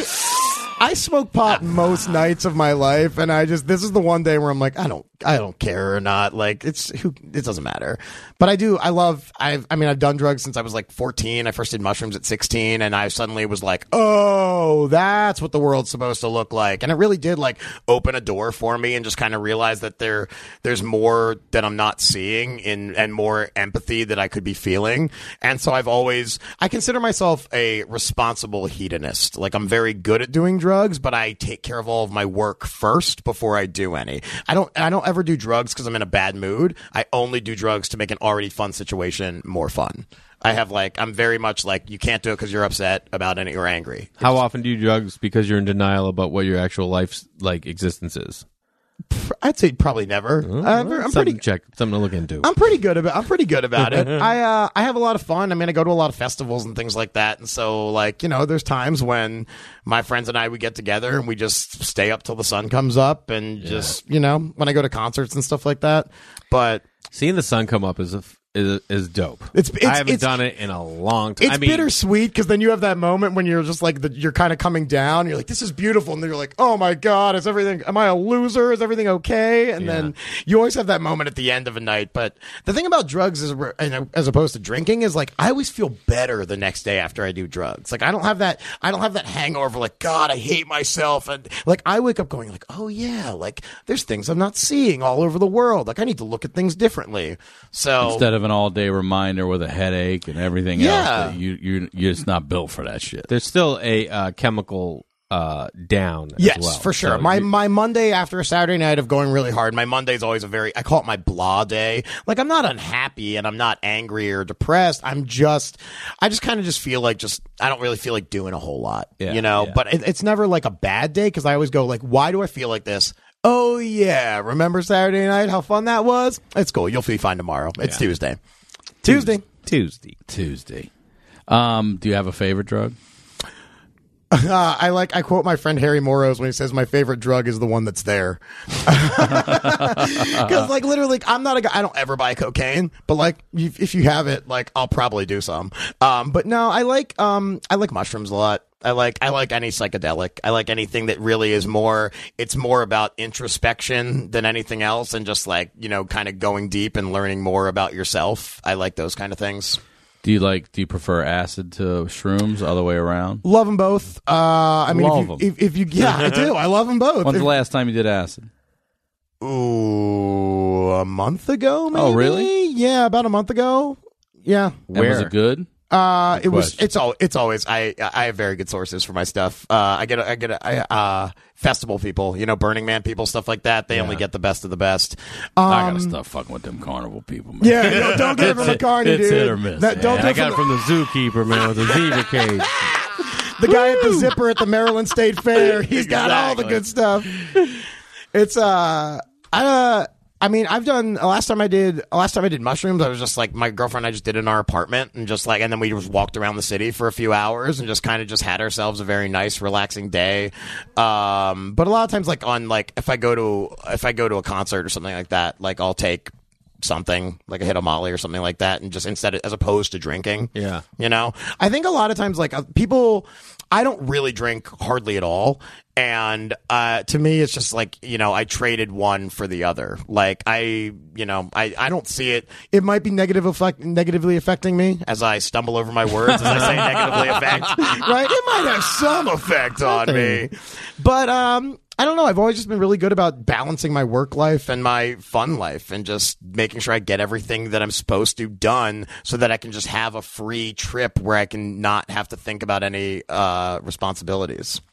I smoke pot most nights of my life, and I just this is the one day where I'm like I don't I don't care or not. Like it's who it doesn't matter. But I do I love I've I mean I've done drugs since I was like fourteen. I first did mushrooms at sixteen, and I suddenly was like, oh, that's what the world's supposed to look like. And it really did like open a door for me, and just kind of realize that there there's more that I'm not seeing, in and more empathy that I could be feeling. And so I've always I consider myself a responsible hedonist. Like I'm very good at doing drugs, but I take care of all of my work first before I do any. I don't I don't ever do drugs because I'm in a bad mood. I only do drugs to make an already fun situation more fun. I have like I'm very much like you can't do it because you're upset about any or angry. How often do you do drugs because you're in denial about what your actual life's like existence is? I'd say probably never. Oh, I'm, I'm something pretty. to check, something to look into. I'm pretty good about. I'm pretty good about it. I uh, I have a lot of fun. I mean, I go to a lot of festivals and things like that. And so, like you know, there's times when my friends and I we get together and we just stay up till the sun comes up and just you know when I go to concerts and stuff like that. But Seeing the sun come up is a, is is dope. It's- it's- I haven't it's- done it in a long time. it's I mean, bittersweet because then you have that moment when you're just like the, you're kind of coming down. You're like, this is beautiful, and then you're like, oh my god, is everything? Am I a loser? Is everything okay? And Yeah. then you always have that moment at the end of a night. But the thing about drugs is, as opposed to drinking, is like I always feel better the next day after I do drugs. Like I don't have that. I don't have that hangover. Like God, I hate myself, and like I wake up going like, oh yeah, like there's things I'm not seeing all over the world. Like I need to look at things differently. So Instead of an all-day reminder with a headache and everything Yeah. else, that you you you're just not built for that shit. there's still a uh, chemical uh, down. Yes, as well. for sure. So my you- my Monday after a Saturday night of going really hard, my Monday is always a very I call it my blah day. Like I'm not unhappy and I'm not angry or depressed. I'm just I just kind of just feel like just I don't really feel like doing a whole lot, Yeah, you know. yeah. But it, it's never like a bad day because I always go like, why do I feel like this? Oh yeah, remember Saturday night? How fun that was. It's cool. You'll be fine tomorrow. It's Tuesday. Tuesday. Tuesday. Tuesday. Um, do you have a favorite drug? Uh, I like I quote my friend Harry Moros when he says my favorite drug is the one that's there. Because like literally, I'm not a guy. I don't ever buy cocaine, but like if if you have it, like I'll probably do some. Um, but no, I like um I like mushrooms a lot. I like I like any psychedelic. I like anything that really is more. It's more about introspection than anything else, and just like you know, kind of going deep and learning more about yourself. I like those kind of things. Do you like? Do you prefer acid to shrooms? Other way around? Love them both. Uh, I mean, Love if, 'em. you, if, if you yeah, I do. I love them both. When's If- the last time you did acid? Ooh, a month ago, maybe? Oh, really? Yeah, about a month ago. Yeah. And was Where? it good? Uh, it was. question. It's all. It's always. I. I have very good sources for my stuff. Uh, I get. A, I get. A, I, uh, festival people. You know, Burning Man people, stuff like that. They only get the best of the best. Um, I gotta stop fucking with them carnival people, man. yeah. No, don't get it from It's- McCartney, it's dude. hit or miss, That- man. don't And I get it got from it from the zookeeper, man, with the zebra cage. the guy at the zipper at the Maryland State Fair. He's got all the Exactly. good stuff. It's uh, I uh, I mean, I've done last time I did last time I did mushrooms. I was just like my girlfriend and I just did it in our apartment and just like, and then we just walked around the city for a few hours and just kind of just had ourselves a very nice, relaxing day. Um, but a lot of times, like on like if I go to if I go to a concert or something like that, like I'll take something like a hit of Molly or something like that, and just instead of, as opposed to drinking. Yeah. You know, I think a lot of times, like uh, people, I don't really drink hardly at all. And uh, to me, it's just like, you know, I traded one for the other. Like I, you know, I, I don't see it. It might be negative effect, negatively affecting me as I stumble over my words as I say negatively affect. Right? It might have some effect on me. But um, I don't know. I've always just been really good about balancing my work life and my fun life and just making sure I get everything that I'm supposed to done so that I can just have a free trip where I can not have to think about any uh, responsibilities.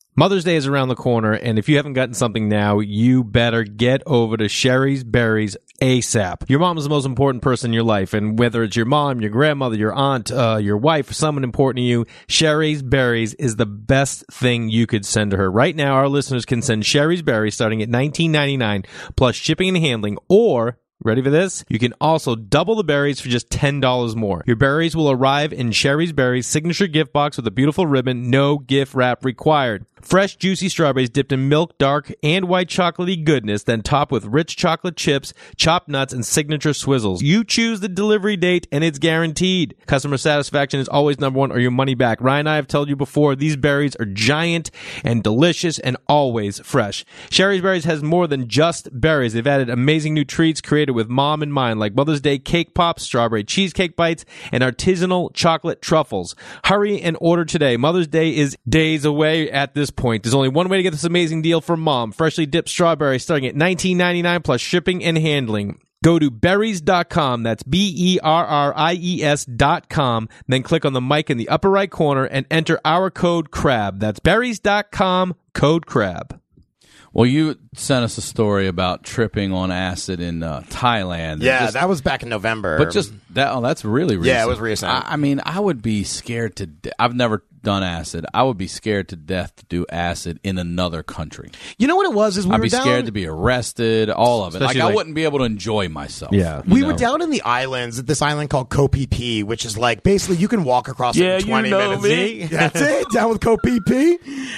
Mother's Day is around the corner, and if you haven't gotten something now, you better get over to Sherry's Berries ASAP. Your mom is the most important person in your life, and whether it's your mom, your grandmother, your aunt, uh, your wife, someone important to you, Sherry's Berries is the best thing you could send to her. Right now, our listeners can send Sherry's Berries starting at nineteen ninety-nine dollars plus shipping and handling, or... ready for this? You can also double the berries for just ten dollars more. Your berries will arrive in Sherry's Berries signature gift box with a beautiful ribbon, no gift wrap required. Fresh, juicy strawberries dipped in milk, dark, and white chocolatey goodness, then topped with rich chocolate chips, chopped nuts, and signature swizzles. You choose the delivery date, and it's guaranteed. Customer satisfaction is always number one, or your money back. Ryan and I have told you before, these berries are giant and delicious and always fresh. Sherry's Berries has more than just berries. They've added amazing new treats created with mom in mind, like Mother's Day cake pops, strawberry cheesecake bites, and artisanal chocolate truffles. Hurry and order today. Mother's Day is days away at this point. There's only one way to get this amazing deal for mom. Freshly dipped strawberries starting at nineteen ninety-nine dollars plus shipping and handling. Go to berries dot com. That's B E R R I E S dot com. Then click on the mic in the upper right corner and enter our code CRAB. That's berries dot com, code CRAB. Well, you sent us a story about tripping on acid in uh, Thailand. Yeah, just, that was back in November. But just that, oh, that's really recent. Yeah, it was recent. I, I mean, I would be scared to de- I've never done acid. I would be scared to death to do acid in another country. You know what it was? Is we I'd were be down, scared to be arrested, all of it. Like, Especially I like- wouldn't be able to enjoy myself. Yeah. We you were know? down in the islands at this island called Koh Phi Phi, which is like basically you can walk across it Yeah, in you twenty know minutes. me. That's it. Down with Koh Phi Phi.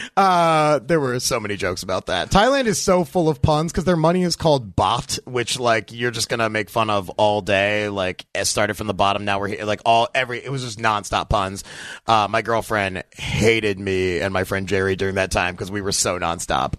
Uh, there were so many jokes about that. Thailand is so full of puns because their money is called baht, which like you're just gonna make fun of all day. Like it started from the bottom, now we're here. Like all every it was just nonstop puns. Uh, my girlfriend hated me and my friend Jerry during that time because we were so nonstop.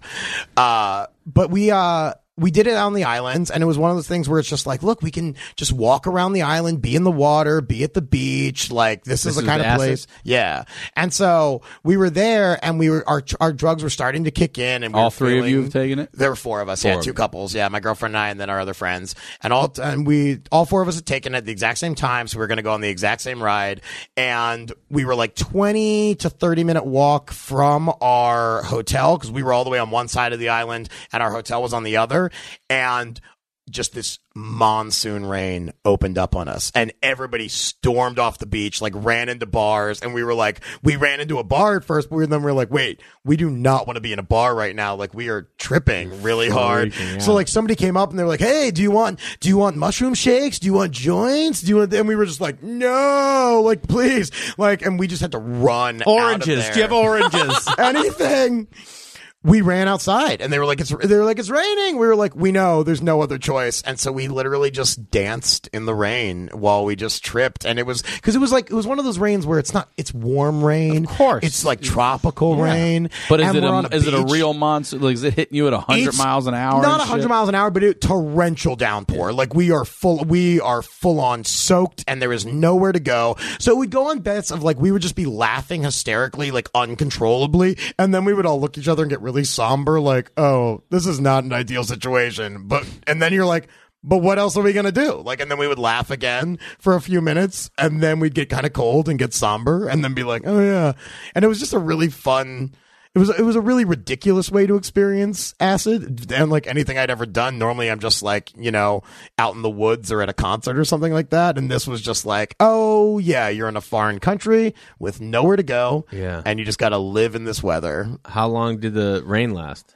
Uh, but we uh. We did it on the islands, and it was one of those things where it's just like, look, we can just walk around the island, be in the water, be at the beach. Like, this, This is the is kind the of acid? place. Yeah. And so we were there, and we were our our drugs were starting to kick in. And we All were three of you feeling- have taken it? There were four of us. Four yeah, of two you. couples. Yeah, my girlfriend and I, and then our other friends. And all and we all four of us had taken it at the exact same time, so we were going to go on the exact same ride. And we were like twenty to thirty minute walk from our hotel because we were all the way on one side of the island, and our hotel was on the other. And just this monsoon rain opened up on us, and everybody stormed off the beach, like ran into bars. And we were like, we ran into a bar at first, but then we were like, wait, we do not want to be in a bar right now. Like we are tripping really hard. Freaking So out. like somebody came up and they were like, hey, do you want, do you want mushroom shakes? Do you want joints? Do you want, and we were just like, no, like please. Like, and we just had to run out of Oranges. there. Do you have oranges? Anything. We ran outside, and they were like, "It's." They were like, "It's raining." We were like, "We know, there's no other choice." And so we literally just danced in the rain while we just tripped. And it was because it was like it was one of those rains where it's not. It's warm rain, Of course. It's like tropical rain. But is and it we're a, on is it a beach. real monster? Like, is it hitting you at one hundred It's miles an hour? Not and one hundred shit? miles an hour, but it, torrential downpour. Like we are full, we are full on soaked, and there is nowhere to go. So we'd go on bets of like we would just be laughing hysterically, like uncontrollably, and then we would all look at each other and get really somber, like, "Oh, this is not an ideal situation." But and then you're like, "But what else are we gonna do?" Like, and then we would laugh again for a few minutes, and then we'd get kind of cold and get somber, and then be like, "Oh yeah," and it was just a really fun. It was it was a really ridiculous way to experience acid, and like anything I'd ever done. Normally, I'm just like, you know, out in the woods or at a concert or something like that, and this was just like, oh yeah, you're in a foreign country with nowhere to go, Yeah. and you just got to live in this weather. How long did the rain last?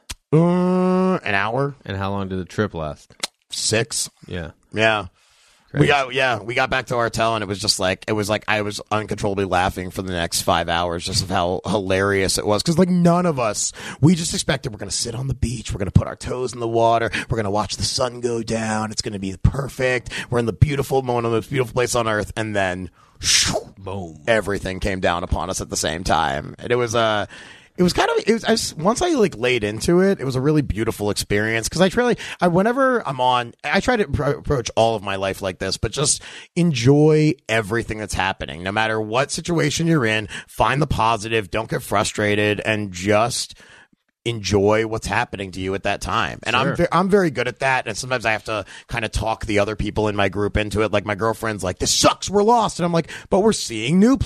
Uh, an hour, And how long did the trip last? six, Yeah. yeah. Crazy. We got yeah, we got back to our hotel, and it was just like it was like I was uncontrollably laughing for the next five hours just of how hilarious it was, because like none of us, we just expected we're gonna sit on the beach, we're gonna put our toes in the water, we're gonna watch the sun go down, it's gonna be perfect, we're in the beautiful one of the most beautiful place on earth, and then shoo, Boom. everything came down upon us at the same time, and it was uh It was kind of, it was, I just, once I like laid into it, it was a really beautiful experience. Cause I truly, I, whenever I'm on, I try to pro- approach all of my life like this, but just enjoy everything that's happening. No matter what situation you're in, find the positive, don't get frustrated, and just enjoy what's happening to you at that time. And Sure. I'm ve- I'm very good at that. And sometimes I have to kind of talk the other people in my group into it. Like my girlfriend's like, "This sucks, we're lost," and I'm like, "But we're seeing new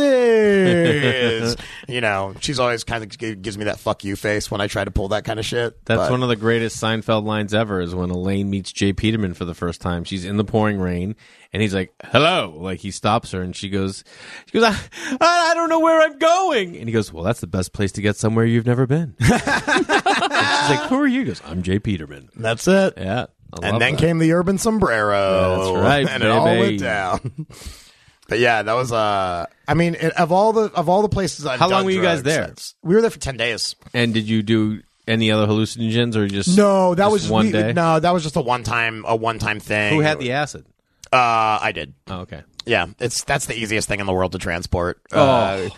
places." You know, she's always kind of g- gives me that "fuck you" face when I try to pull that kind of shit. That's But- one of the greatest Seinfeld lines ever is when Elaine meets Jay Peterman for the first time. She's in the pouring rain, and he's like, "Hello." Like, he stops her, and she goes, she goes, I, I don't know where I'm going. And he goes, "Well, that's the best place to get somewhere you've never been." And she's like, "Who are you?" He goes, "I'm Jay Peterman." That's it. Yeah. I And love then that. came the urban sombrero. That's right, and it all baby. went down. But yeah, that was uh I mean, it, of all the of all the places I've How done long were you guys drugs there? since- we were there for ten days. And did you do any other hallucinogens or just No, that just was one we, day? No, that was just a one time a one time thing. Who had the acid? Uh, I did. Oh, okay. Yeah, it's that's the easiest thing in the world to transport. Oh, Uh,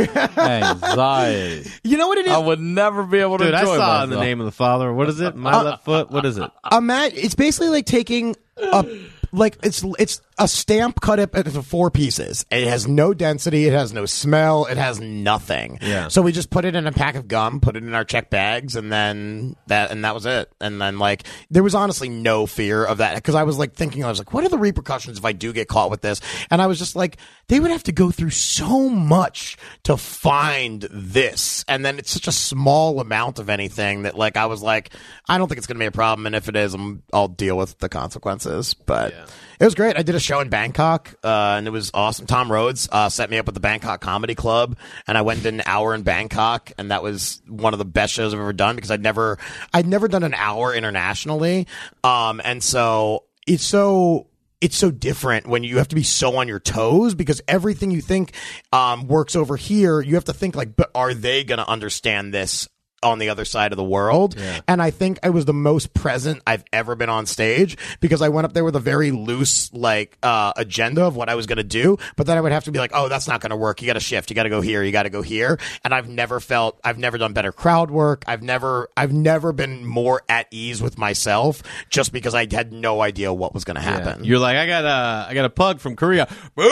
anxiety. you know what it is? I would never be able to Dude, I enjoy saw myself. in the name of the Father. What is it? My left foot. What is it? Ima- it's basically like taking a like it's it's a stamp cut up into four pieces. It has no density. It has no smell. It has nothing. Yeah. So we just put it in a pack of gum, put it in our check bags, and then that and that was it. And then like there was honestly no fear of that because I was like thinking I was like, what are the repercussions if I do get caught with this? And I was just like, they would have to go through so much to find this, and then it's such a small amount of anything that like I was like, I don't think it's gonna be a problem. And if it is, I'm, I'll deal with the consequences. But it was great. I did a show in Bangkok, uh, and it was awesome. Tom Rhodes uh, set me up with the Bangkok Comedy Club, and I went and did an hour in Bangkok, and that was one of the best shows I've ever done because I'd never, I'd never done an hour internationally, um, and so it's so. It's so different when you have to be so on your toes because everything you think um, works over here, you have to think like, but are they going to understand this on the other side of the world? Yeah. And I think I was the most present I've ever been on stage because I went up there with a very loose like uh, agenda of what I was going to do, but then I would have to be like, oh, that's not going to work. You got to shift. You got to go here. You got to go here. And I've never felt, I've never done better crowd work. I've never, I've never been more at ease with myself just because I had no idea what was going to happen. You're like, I got a, I got a plug from Korea. We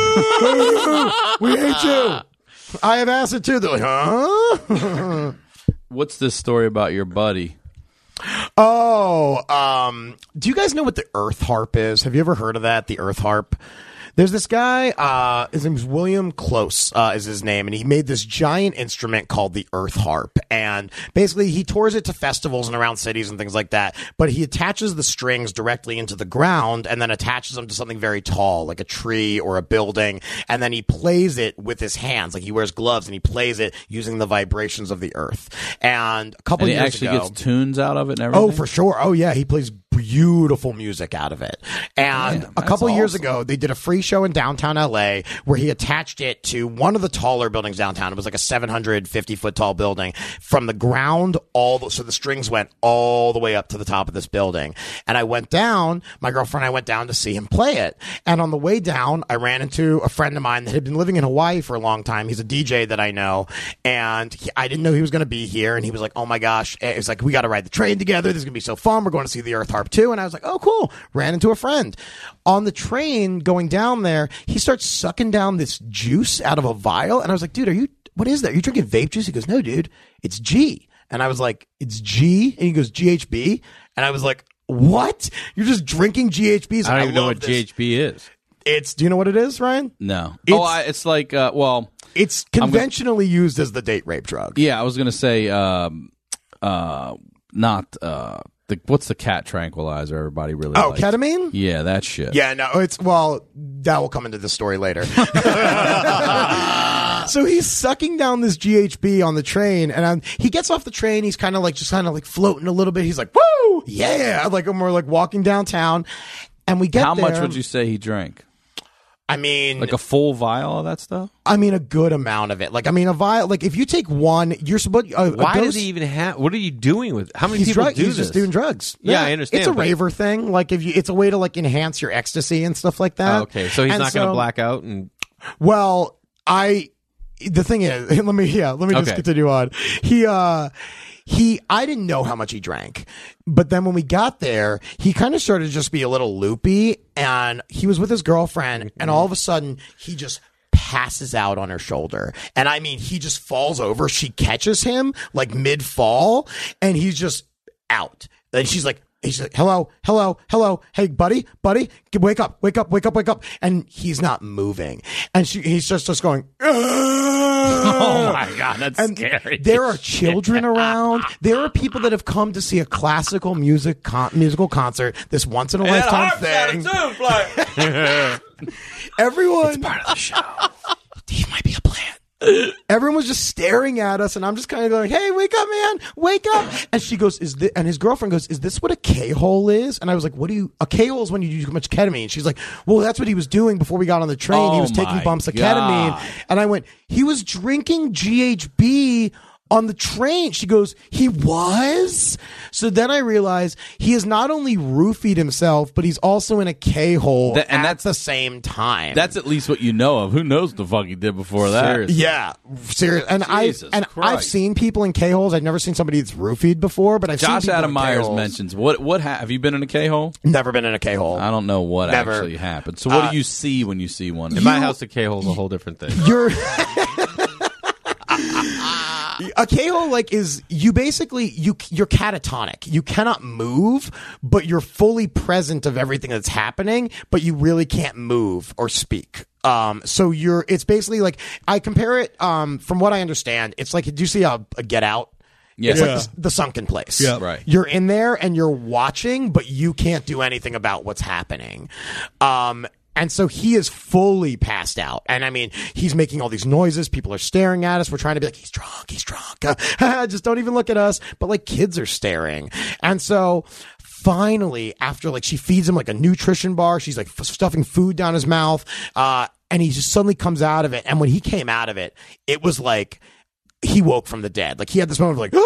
hate you. I have acid too. They're like, huh? What's this story about your buddy? Oh, um, do you guys know what the Earth Harp is? Have you ever heard of that? The Earth Harp? There's this guy, uh, his name's William Close, uh, is his name, and he made this giant instrument called the Earth Harp. And basically, he tours it to festivals and around cities and things like that, but he attaches the strings directly into the ground and then attaches them to something very tall, like a tree or a building, and then he plays it with his hands. Like, he wears gloves and he plays it using the vibrations of the earth. And a couple And he years actually ago... gets tunes out of it and everything? Oh, for sure. Oh, yeah. He plays beautiful music out of it. And Damn, a couple that's years awesome. ago, they did a free show in downtown L A where he attached it to one of the taller buildings downtown. It was like a seven hundred fifty foot tall building from the ground all the, so the strings went all the way up to the top of this building. And I went down, my girlfriend and I went down to see him play it. And on the way down, I ran into a friend of mine that had been living in Hawaii for a long time. He's a D J that I know. And he, I didn't know he was going to be here. And he was like, oh my gosh. It was like, we got to ride the train together. This is going to be so fun. We're going to see the Earth Harp too. And I was like, oh, cool. Ran into a friend. On the train going down there, he starts sucking down this juice out of a vial. And I was like, dude, are you, what is that? Are you drinking vape juice? He goes, no, dude, it's G. And I was like, it's G? And he goes, G H B? And I was like, what? You're just drinking G H Bs? I don't I even know love what this. G H B is. It's, do you know what it is, Ryan? No. It's- oh, I, it's like, uh, well, It's conventionally used as the date rape drug. yeah, I was going to say, um, uh, not, uh, the, what's the cat tranquilizer everybody really Oh, likes? ketamine? Yeah, that shit. Yeah, no, it's, well, that will come into the story later. So he's sucking down this G H B on the train, and um, he gets off the train. He's kind of like, just kind of like floating a little bit. He's like, woo, yeah. Like, and we're like walking downtown, and we get How there. much would you say he drank? I mean, Like a full vial of that stuff? I mean, a good amount of it. Like, I mean, a vial, like, if you take one, you're supposed, uh, Why a dose, does he even have? What are you doing with? How many He's, people drug, do he's this? just doing drugs. Yeah, I understand, It's a but- raver thing. Like, if you, it's a way to like enhance your ecstasy and stuff like that. Oh, okay, so he's And not going to so- black out and. Well, I, the thing is, let me, yeah, let me just Okay. continue on. He, uh, he, I didn't know how much he drank, but then when we got there, he kind of started to just be a little loopy, and he was with his girlfriend, and all of a sudden, he just passes out on her shoulder. And I mean, he just falls over. She catches him like mid fall and he's just out. And she's like, he's like, hello, hello, hello. Hey, buddy, buddy, wake up, wake up, wake up, wake up. And he's not moving. And she, he's just, just going, oh my God, that's and scary. There are children around. There are people that have come to see a classical music con- musical concert, this once in a lifetime thing. Everyone, It's part of the show. he might be a plant. Everyone was just staring at us, and I'm just kind of going, "Hey, wake up, man, wake up!" And she goes, "Is this?" And his girlfriend goes, "Is this what a K-hole is?" And I was like, "What do you? A K-hole is when you use too much ketamine." She's like, "Well, that's what he was doing before we got on the train. Oh he was taking my bumps of God. ketamine." And I went, "He was drinking G H B." On the train. She goes, he was? So then I realized he has not only roofied himself, but he's also in a K-hole That- and at that's the same time. That's at least what you know of. Who knows what the fuck he did before that? Seriously. yeah, serious. And I Jesus and I've Christ. seen people in K-holes. I've never seen somebody that's roofied before, but I've Josh seen people Adam in Myers K-holes. mentions what what ha- have you been in a K-hole? Never been in a K-hole. I don't know what Never. actually happened. So what Uh, do you see when you see one? In my house, a K-hole is a whole different thing. You're a K-hole like is you basically you you're catatonic. You cannot move, but you're fully present of everything that's happening, but you really can't move or speak. Um, so you're it's basically like I compare it um from what I understand, it's like do you see a, a Get Out? Yeah. It's Yeah. like the, the sunken place. Yeah. Right. You're in there and you're watching, but you can't do anything about what's happening. Um, and so he is fully passed out. And I mean, he's making all these noises. People are staring at us. We're trying to be like, he's drunk. He's drunk. Uh, just don't even look at us. But like kids are staring. And so finally, after like she feeds him like a nutrition bar, she's like f- stuffing food down his mouth. Uh, and he just suddenly comes out of it. And when he came out of it, it was like he woke from the dead. Like he had this moment of like,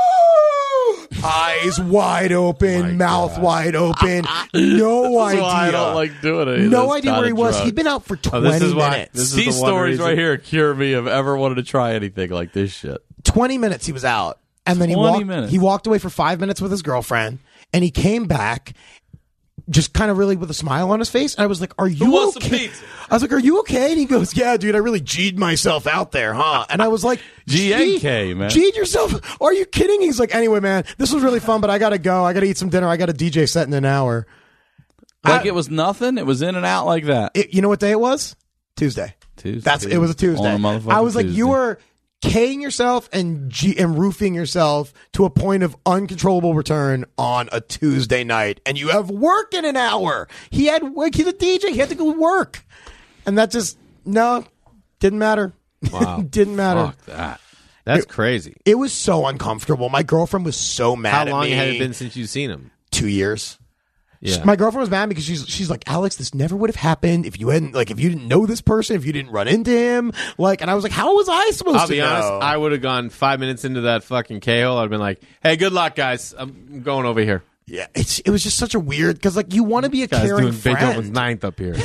eyes wide open, mouth wide open, no idea. That's why I don't like doing it. No idea where he was. He'd been out for twenty this is why- minutes. this is These the one stories reason- right here cure me of ever wanted to try anything like this shit. twenty minutes he was out. And then he twenty walked, minutes. he walked away for five minutes with his girlfriend and he came back just kind of really with a smile on his face. And I was like, are you wants some okay? pizza? I was like, are you okay? And he goes, yeah, dude, I really G'd myself out there, huh? And I was like, G A K, man. G'd yourself? Are you kidding? He's like, anyway, man, this was really fun, but I got to go. I got to eat some dinner. I got a D J set in an hour. Like I- it was nothing. It was in and out like that. It, you know what day it was? Tuesday. Tuesday. That's it was a Tuesday. On a motherfucking I was like, Tuesday. you were K-ing yourself and G- and roofing yourself to a point of uncontrollable return on a Tuesday night, and you have work in an hour. He had work. He's a D J. He had to go work, and that just no didn't matter. Wow. Didn't matter. Fuck that. That's crazy. It was so uncomfortable. My girlfriend was so mad How at long me. had it been since you've seen him? Two years. Yeah. My girlfriend was mad because she's she's like, Alex, this never would have happened if you hadn't like if you didn't know this person, if you didn't run into him. Like, and I was like, how was I supposed I'll to be know? honest. I would have gone five minutes into that fucking K-hole. I'd have been like, "Hey, good luck, guys. I'm going over here." yeah, it's it was just such a weird because like you want to be a Guys caring doing Beethoven's friend. ninth up here.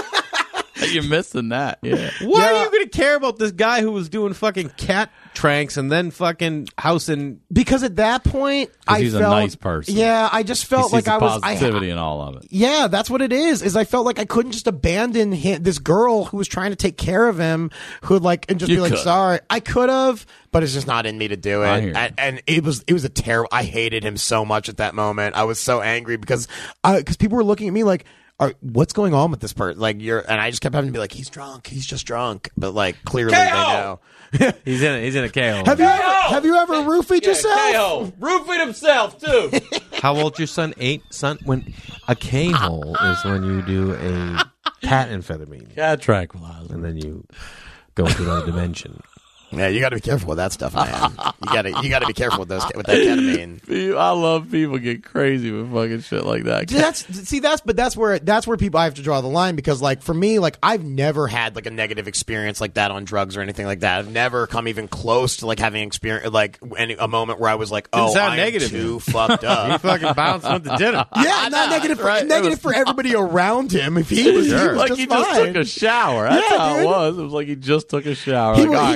You're missing that. Yeah. Why Yeah. are you going to care about this guy who was doing fucking cat tranks and then fucking housing? Because at that point, I he's a felt nice person. Yeah, I just He felt sees like the I was. I, positivity and all of it. yeah, that's what it is. Is I felt like I couldn't just abandon him, this girl who was trying to take care of him, who would like and just You be like, could. sorry, I could have, but it's just not in me to do I it. hear you. And, and it was it was a terrible. I hated him so much at that moment. I was so angry because because people were looking at me like. Are, what's going on with this person? Like you're, and I just kept having to be like, he's drunk, he's just drunk, but like clearly they know. He's in. A, he's in a K-hole. Have you ever, have you ever roofied yourself? Roofied himself too. How old your son? Eight. Son, when a K-hole is when you do a cat amphetamine Cat tranquilizer. and then you go into another dimension. Yeah, you got to be careful with that stuff, man. You got to you got to be careful with those with that ketamine. I love people get crazy with fucking shit like that. That's see that's but that's where that's where people I have to draw the line because like for me like I've never had like a negative experience like that on drugs or anything like that. I've never come even close to like having experience like any a moment where I was like, oh, sound I'm negative, too fucked He up. fucking bounced went to dinner. Yeah, not negative for right. It negative was- for everybody around him. If he was, he Sure. was Like just he just fine. took a shower. That's Yeah, how dude. it was. It was like he just took a shower. He, like, wa- all he- right, guys, he took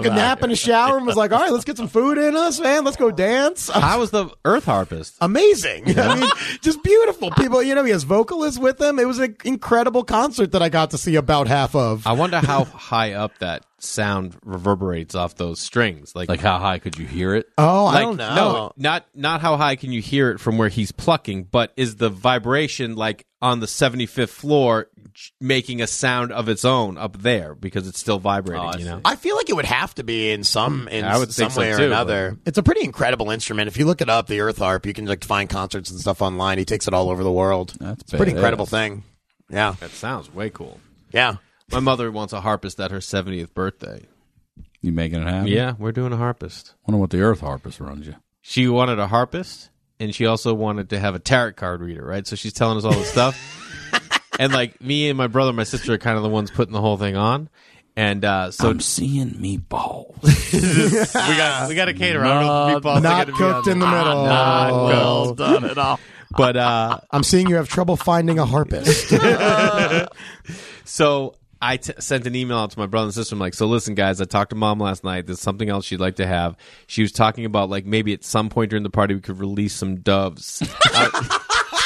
a nap in a shower and was like, all right, let's get some food in us, man. Let's go dance. How was the Earth Harpist? Amazing. I mean, just beautiful. People, you know, he has vocalists with him. It was an incredible concert that I got to see about half of. I wonder how high up that sound reverberates off those strings. Like, Like, how high could you hear it? Oh, like, I don't know. No, not not how high can you hear it from where he's plucking, but is the vibration like on the seventy-fifth floor making a sound of its own up there because it's still vibrating, Oh, I you know? I feel like it would have to be in some in Yeah, I would some think so way or too, another. It's a pretty incredible instrument. If you look it up, the Earth Harp, you can like find concerts and stuff online. He takes it all over the world. That's it's a pretty badass. incredible thing. Yeah, That sounds way cool. yeah. My mother wants a harpist at her seventieth birthday. You making it happen? Yeah, we're doing a harpist. Wonder what the Earth Harpist runs you. She wanted a harpist, and she also wanted to have a tarot card reader, right? So she's telling us all this stuff. And, like, me and my brother and my sister are kind of the ones putting the whole thing on. And uh, so I'm seeing meatballs. we got we got to cater. I don't know if the meatballs are Not gonna be on cooked in the there. middle. Not Oh. cooked. done at all. But uh, I'm seeing you have trouble finding a harpist. so I t- sent an email out to my brother and sister. I'm like, so listen, guys, I talked to mom last night. There's something else she'd like to have. She was talking about like maybe at some point during the party we could release some doves. Uh,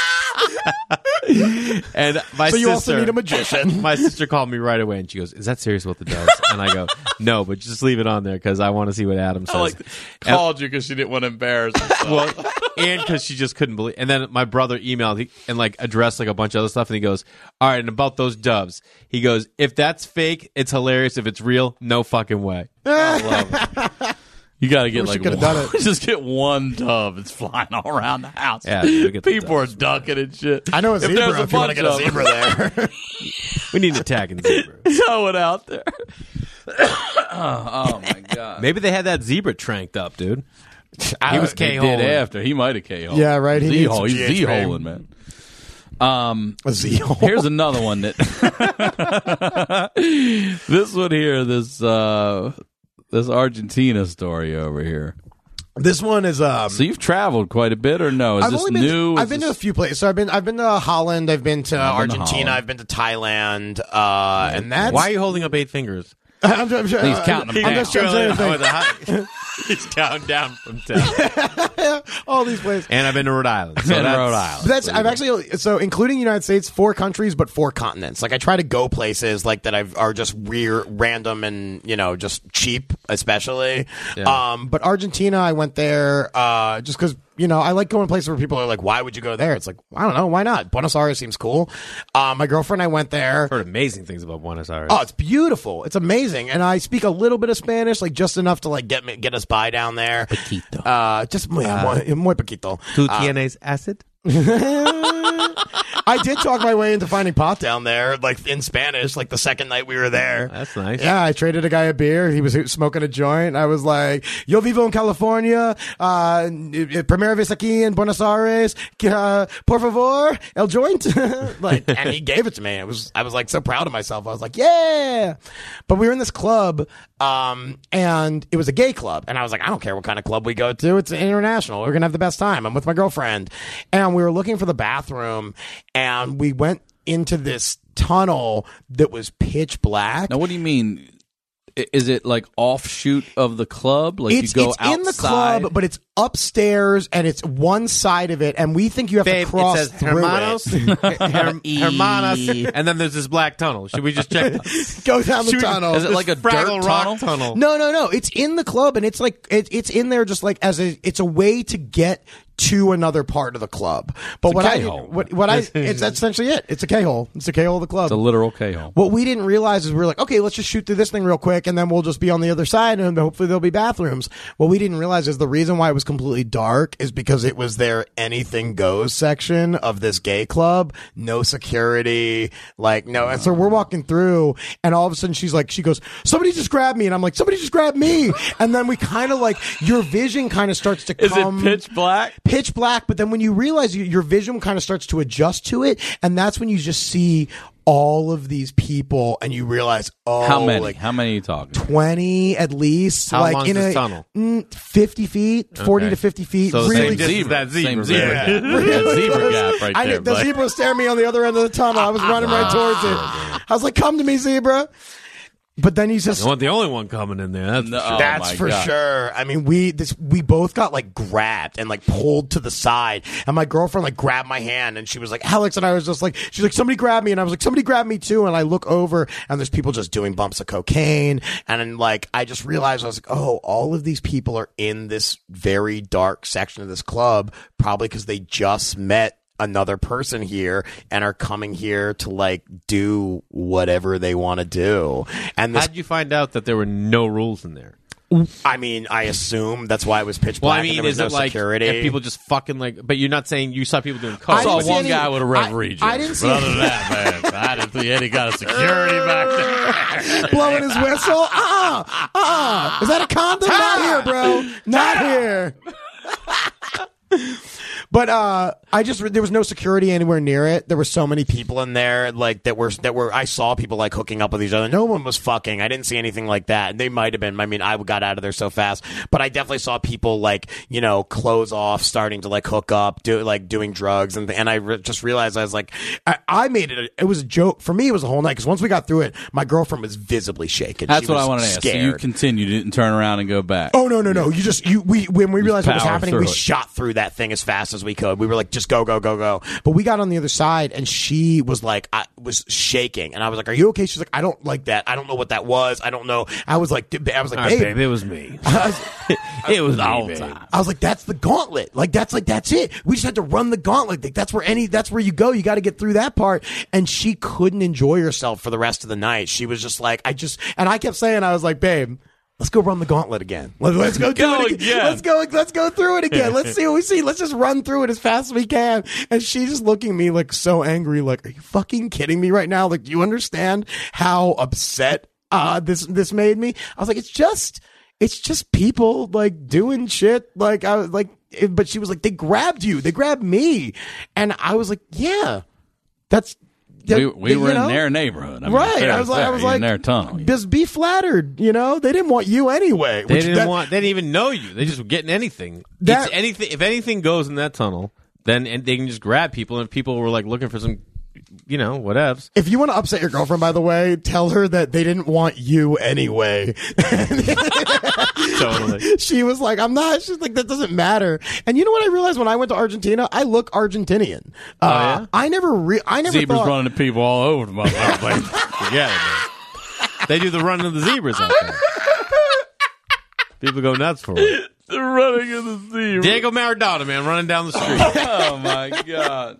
and my So you sister, also need a magician. My sister called me right away and she goes, "Is that serious about the doves?" And I go, "No, but just leave it on there because I want to see what Adam says." I like called you because she didn't want to embarrass herself. Well, and because she just couldn't believe. And then my brother emailed he, and like addressed like a bunch of other stuff, and he goes, "All right, and about those doves," he goes, "If that's fake, it's hilarious. If it's real, no fucking way." I love it. You got to get Wish you like could've one, done it. just get one dove. It's flying all around the house. Yeah, dude, we get the People are ducking and shit. I know a If zebra there's if you want to bunch get a of them, zebra there. We need an attacking zebra. throw it out there. oh, oh my god! Maybe they had that zebra tranked up, dude. I He was They K-holing. did after. He might have K-holed. Yeah, right, he needs Z-hole. some He's G H, Z-holing, man. Um, A zeal. here's another one that this one here, this uh, this Argentina story over here. This one is um. So you've traveled quite a bit, or no? Is I've this only been. new? To, I've Is been this- to a few places. So I've been. I've been to Holland. I've been to I've been to Argentina. Holland. I've been to Thailand. Uh, and that's Why are you holding up eight fingers? I'm, I'm, sure, He's counting them I'm down. just trying to say anything. He's counting down from ten. All these places. And I've been to Rhode Island. So in that's- Rhode Island. But that's I've actually so including the United States, four countries, but four continents. Like I try to go places like that I've, are just weird, random, and you know just cheap, especially. Yeah. Um, but Argentina, I went there uh, just because you know I like going places where people are like, "Why would you go there?" It's like I don't know, why not? Buenos Aires seems cool. Uh, my girlfriend and I went there. I've heard amazing things about Buenos Aires. Oh, it's beautiful. It's amazing, and I speak a little bit of Spanish, like just enough to like get me, get us by down there. Poquito. Uh, just muy, muy, muy poquito. Tu Uh, tienes acid? I did talk my way into finding pot down there, like in Spanish, like the second night we were there. That's nice. Yeah, I traded a guy a beer. He was smoking a joint. I was like, "Yo vivo en California. Uh, primera vez aquí en Buenos Aires. Uh, por favor, el joint." Like, and he gave it to me. I was, I was like so proud of myself. I was like, "Yeah!" But we were in this club, um, and it was a gay club, and I was like, "I don't care what kind of club we go to. It's international. We're gonna have the best time." I'm with my girlfriend, and we were looking for the bathroom, and we went into this tunnel that was pitch black. Now, what do you mean? I- Is it like offshoot of the club? Like It's, you go it's outside? in the club, but it's upstairs and it's one side of it, and we think you have Babe, to cross it says through hermanos, it. Her- hermanas, and then there's this black tunnel. Should we just check? Go down the Should we- tunnel. Is it like a Fraggle dirt Rock tunnel? tunnel? No, no, no. It's in the club, and it's like it, it's in there just like as a. It's a way to get to another part of the club. But It's a what I K-hole. what what I it's that's essentially it. It's a K hole. It's a K hole of the club. It's a literal K-hole. What we didn't realize is we were like, okay, let's just shoot through this thing real quick, and then we'll just be on the other side, and hopefully there'll be bathrooms. What we didn't realize is the reason why it was completely dark is because it was their anything goes section of this gay club. No security, like no. And so we're walking through, and all of a sudden she's like, she goes, "Somebody just grabbed me," and I'm like, "Somebody just grabbed me," and then we kind of like your vision kind of starts to Is come it pitch black? pitch black, but then when you realize you, your vision kind of starts to adjust to it, and that's when you just see all of these people, and you realize, oh, How many? like How many are you talking? twenty at least. How like long in is a this tunnel? mm, fifty feet, forty Okay. to fifty feet. So really same distance that zebra. Same zebra. Yeah. gap. That zebra gap right I there. knew, the bud. zebra was staring me on the other end of the tunnel. I was running right towards it. I was like, "Come to me, zebra." But then he's just I want the only one coming in there. That's No, for sure. oh That's my for God. sure. I mean, we this we both got like grabbed and like pulled to the side, and my girlfriend like grabbed my hand, and she was like, "Alex," and I was just like, "She's like, somebody grabbed me," and I was like, "Somebody grabbed me too." And I look over, and there's people just doing bumps of cocaine, and then like I just realized I was like, "Oh, all of these people are in this very dark section of this club, probably because they just met another person here and are coming here to like do whatever they want to do." And this How'd you find out that there were no rules in there? I mean, I assume that's why it was pitch Well, black I mean, and there was is no it like security. if people just fucking like? But you're not saying you saw people doing coke. I saw didn't see one any- guy with a referee. I, I didn't see But other than that, man, I didn't see any kind of security back there. blowing his whistle. Uh-uh, uh-uh. Is that a condom? Not here, bro. Not here. But uh, I just there was no security anywhere near it. There were so many people in there, like that were that were. I saw people like hooking up with each other. No one was fucking. I didn't see anything like that. They might have been. I mean, I got out of there so fast. But I definitely saw people like you know clothes off, starting to like hook up, do like doing drugs, and and I re- just realized I was like, I, I made it. A, it was a joke for me. It was a whole night because once we got through it, my girlfriend was visibly shaken. That's She what was I wanted to ask. So scared. you continued it and turn around and go back. Oh no no no! You just you we when we realized what was power happening, we through it. shot through that thing as fast as we could. We were like, just go go go go. But we got on the other side, and she was like, I was shaking, and I was like, "Are you okay?" She's like, "I don't like that. I don't know what that was. I don't know." I was like, I was like, All right, babe. babe, it was me. I was, It was The me, whole babe. time. I was like, that's the gauntlet. Like that's like that's it. We just had to run the gauntlet. Like, that's where any that's where you go. You got to get through that part. And she couldn't enjoy herself for the rest of the night. She was just like, I just and I kept saying, I was like, babe, let's go run the gauntlet again. Let, let's go do Go it again. again. Let's go. Let's go through it again. Let's see what we see. Let's just run through it as fast as we can. And she just looking at me like so angry. Like, are you fucking kidding me right now? Like, do you understand how upset uh, this this made me? I was like, it's just. It's just people like doing shit. Like I was like, it- but she was like, they grabbed you, they grabbed me, and I was like, yeah, that's that- We, we you were know? in their neighborhood. I mean, Right. fair I was is like, I fair. was You're like, in their tunnel. just be flattered. You know, they didn't want you anyway. They which didn't that- want. They didn't even know you. They just were getting anything. That- It's anything. If anything goes in that tunnel, then and they can just grab people. And if people were like looking for some, you know, whatevs. If you want to upset your girlfriend, by the way, tell her that they didn't want you anyway. Totally. She was like, I'm not. She's like, that doesn't matter. And you know what I realized when I went to Argentina? I look Argentinian. Uh, yeah? I never, re- I never Zebras thought. running to people all over the motherfucker. Forget it, man. They do the running of the zebras out there. People go nuts for it. The running of the zebra. Diego Maradona, man, running down the street. Oh my god.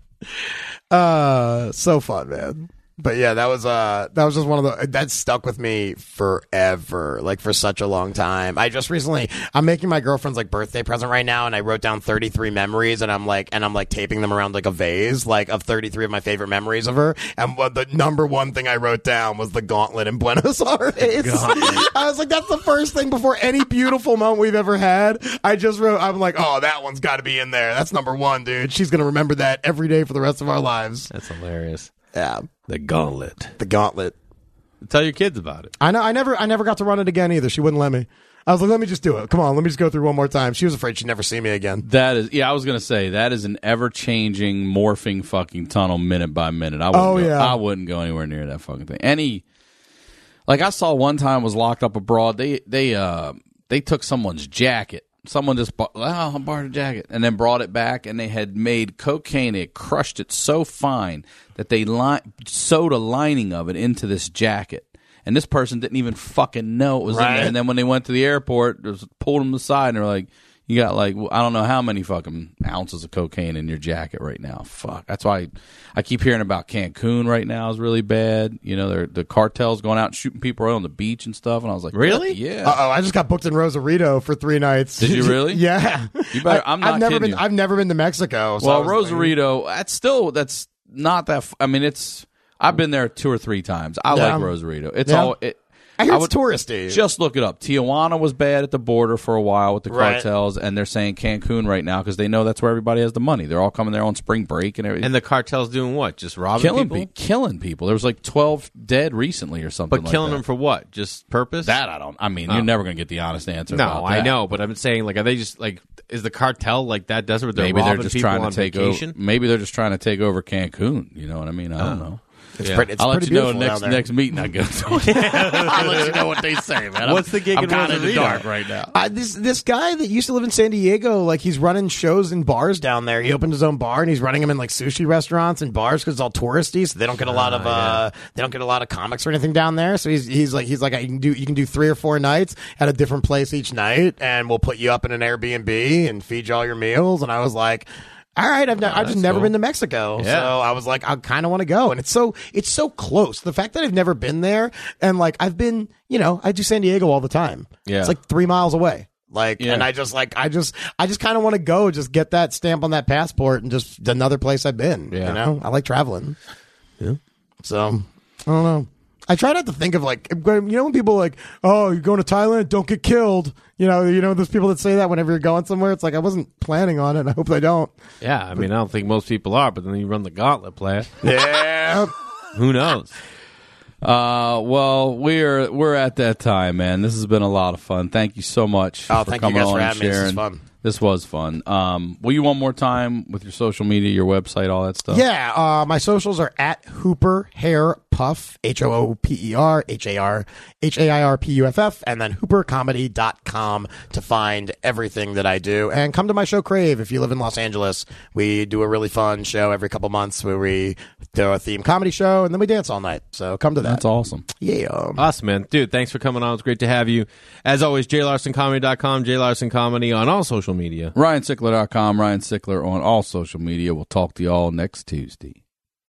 Uh, so fun, man. But yeah, that was uh that was just one of the that stuck with me forever, like for such a long time. I just recently I'm making my girlfriend's like birthday present right now, and I wrote down thirty-three memories, and I'm like and I'm like taping them around like a vase, like of thirty-three of my favorite memories of her. And what the number one thing I wrote down was the gauntlet in Buenos Aires. I was like, that's the first thing before any beautiful moment we've ever had. I just wrote, I'm like, oh, that one's got to be in there. That's number one, dude. She's gonna remember that every day for the rest of our lives. That's hilarious. Yeah, The gauntlet. the gauntlet. Tell your kids about it. I know. I never. I never got to run it again either. She wouldn't let me. I was like, let me just do it. Come on, let me just go through one more time. She was afraid she'd never see me again. That is, yeah, I was gonna say that is an ever-changing, morphing fucking tunnel, minute by minute. I wouldn't Oh, go, yeah. I wouldn't go anywhere near that fucking thing. Any, like I saw one time was locked up abroad. They they uh they took someone's jacket. Someone just bought, oh, I borrowed a jacket, and then brought it back, and they had made cocaine. They had crushed it so fine that they li- sewed a lining of it into this jacket. And this person didn't even fucking know it was in Right. there. And then when they went to the airport, they pulled them aside, and they're like, you got like, I don't know how many fucking ounces of cocaine in your jacket right now. Fuck. That's why I, I keep hearing about Cancun right now is really bad. You know, they're, the cartels going out and shooting people right on the beach and stuff. And I was like, Really? Yeah. Uh oh, I just got booked in Rosarito for three nights. Did you really? Yeah. You better- I'm not I've never kidding been. you. I've never been to Mexico. So I Well, was like- Rosarito, that's still, that's not that, f- I mean, it's, I've been there two or three times. I Yeah. like Rosarito. It's Yeah. all, it, I hear I it's would- touristy. Just look it up. Tijuana was bad at the border for a while with the Right. cartels, and they're saying Cancun right now because they know that's where everybody has the money. They're all coming there on spring break and everything. And the cartel's doing what? Just robbing killing people? pe- killing people. There was like twelve dead recently or something. But like killing that. them for what? Just purpose? that I don't. I mean, Oh. you're never going to get the honest answer. No, about I that. know, but I'm saying, like, are they just like? Is the cartel like that desperate? They're Maybe they're robbing just people trying on to take vacation? over. Maybe they're just trying to take over Cancun. You know what I mean? I don't know. It's Yeah. pretty. It's I'll let pretty you know beautiful next down there. next meeting I go to. I'll let you know what they say, man. What's the gig I'm in kind of in the Rosarito? dark right now. Uh, this this guy that used to live in San Diego, like he's running shows in bars down there. He opened his own bar and he's running them in like sushi restaurants and bars because it's all touristy, so they don't get a lot of uh, they don't get a lot of comics or anything down there. So he's he's like he's like you can do you can do three or four nights at a different place each night, and we'll put you up in an Airbnb and feed you all your meals. And I was like, all right, I've, ne- I've just never cool. been to Mexico, Yeah. so I was like, I kind of want to go, and it's so it's so close. The fact that I've never been there, and like I've been, you know, I do San Diego all the time. Yeah. It's like three miles away. Like, Yeah. and I just like I just I just kind of want to go, just get that stamp on that passport, and just another place I've been. Yeah. You know, I like traveling. Yeah. So I don't know. I try not to think of like, you know, when people are like, oh, you're going to Thailand, don't get killed. You know, you know, there's people that say that whenever you're going somewhere. It's like I wasn't planning on it, and I hope they don't. Yeah, I mean, I don't think most people are, but then you run the gauntlet, player. Yeah. Who knows? Uh, well, we're we're at that time, man. This has been a lot of fun. Thank you so much Oh, for thank you coming guys on for and having me. This is sharing. fun. This was fun. Um, will you one more time with your social media, your website, all that stuff? Yeah, uh, my socials are at Hooper Hair Puff, H O O P E R, H A R, H A I R P U F F, and then hooper comedy dot com to find everything that I do. And come to my show, Crave, if you live in Los Angeles. We do a really fun show every couple months where we do a theme comedy show, and then we dance all night. So come to that. That's awesome. Yeah. Awesome, man. Dude, thanks for coming on. It's great to have you. As always, j larson comedy dot com, J Larson Comedy on all social media. Ryan Sickler dot com, Ryan Sickler on all social media. We'll talk to you all next Tuesday.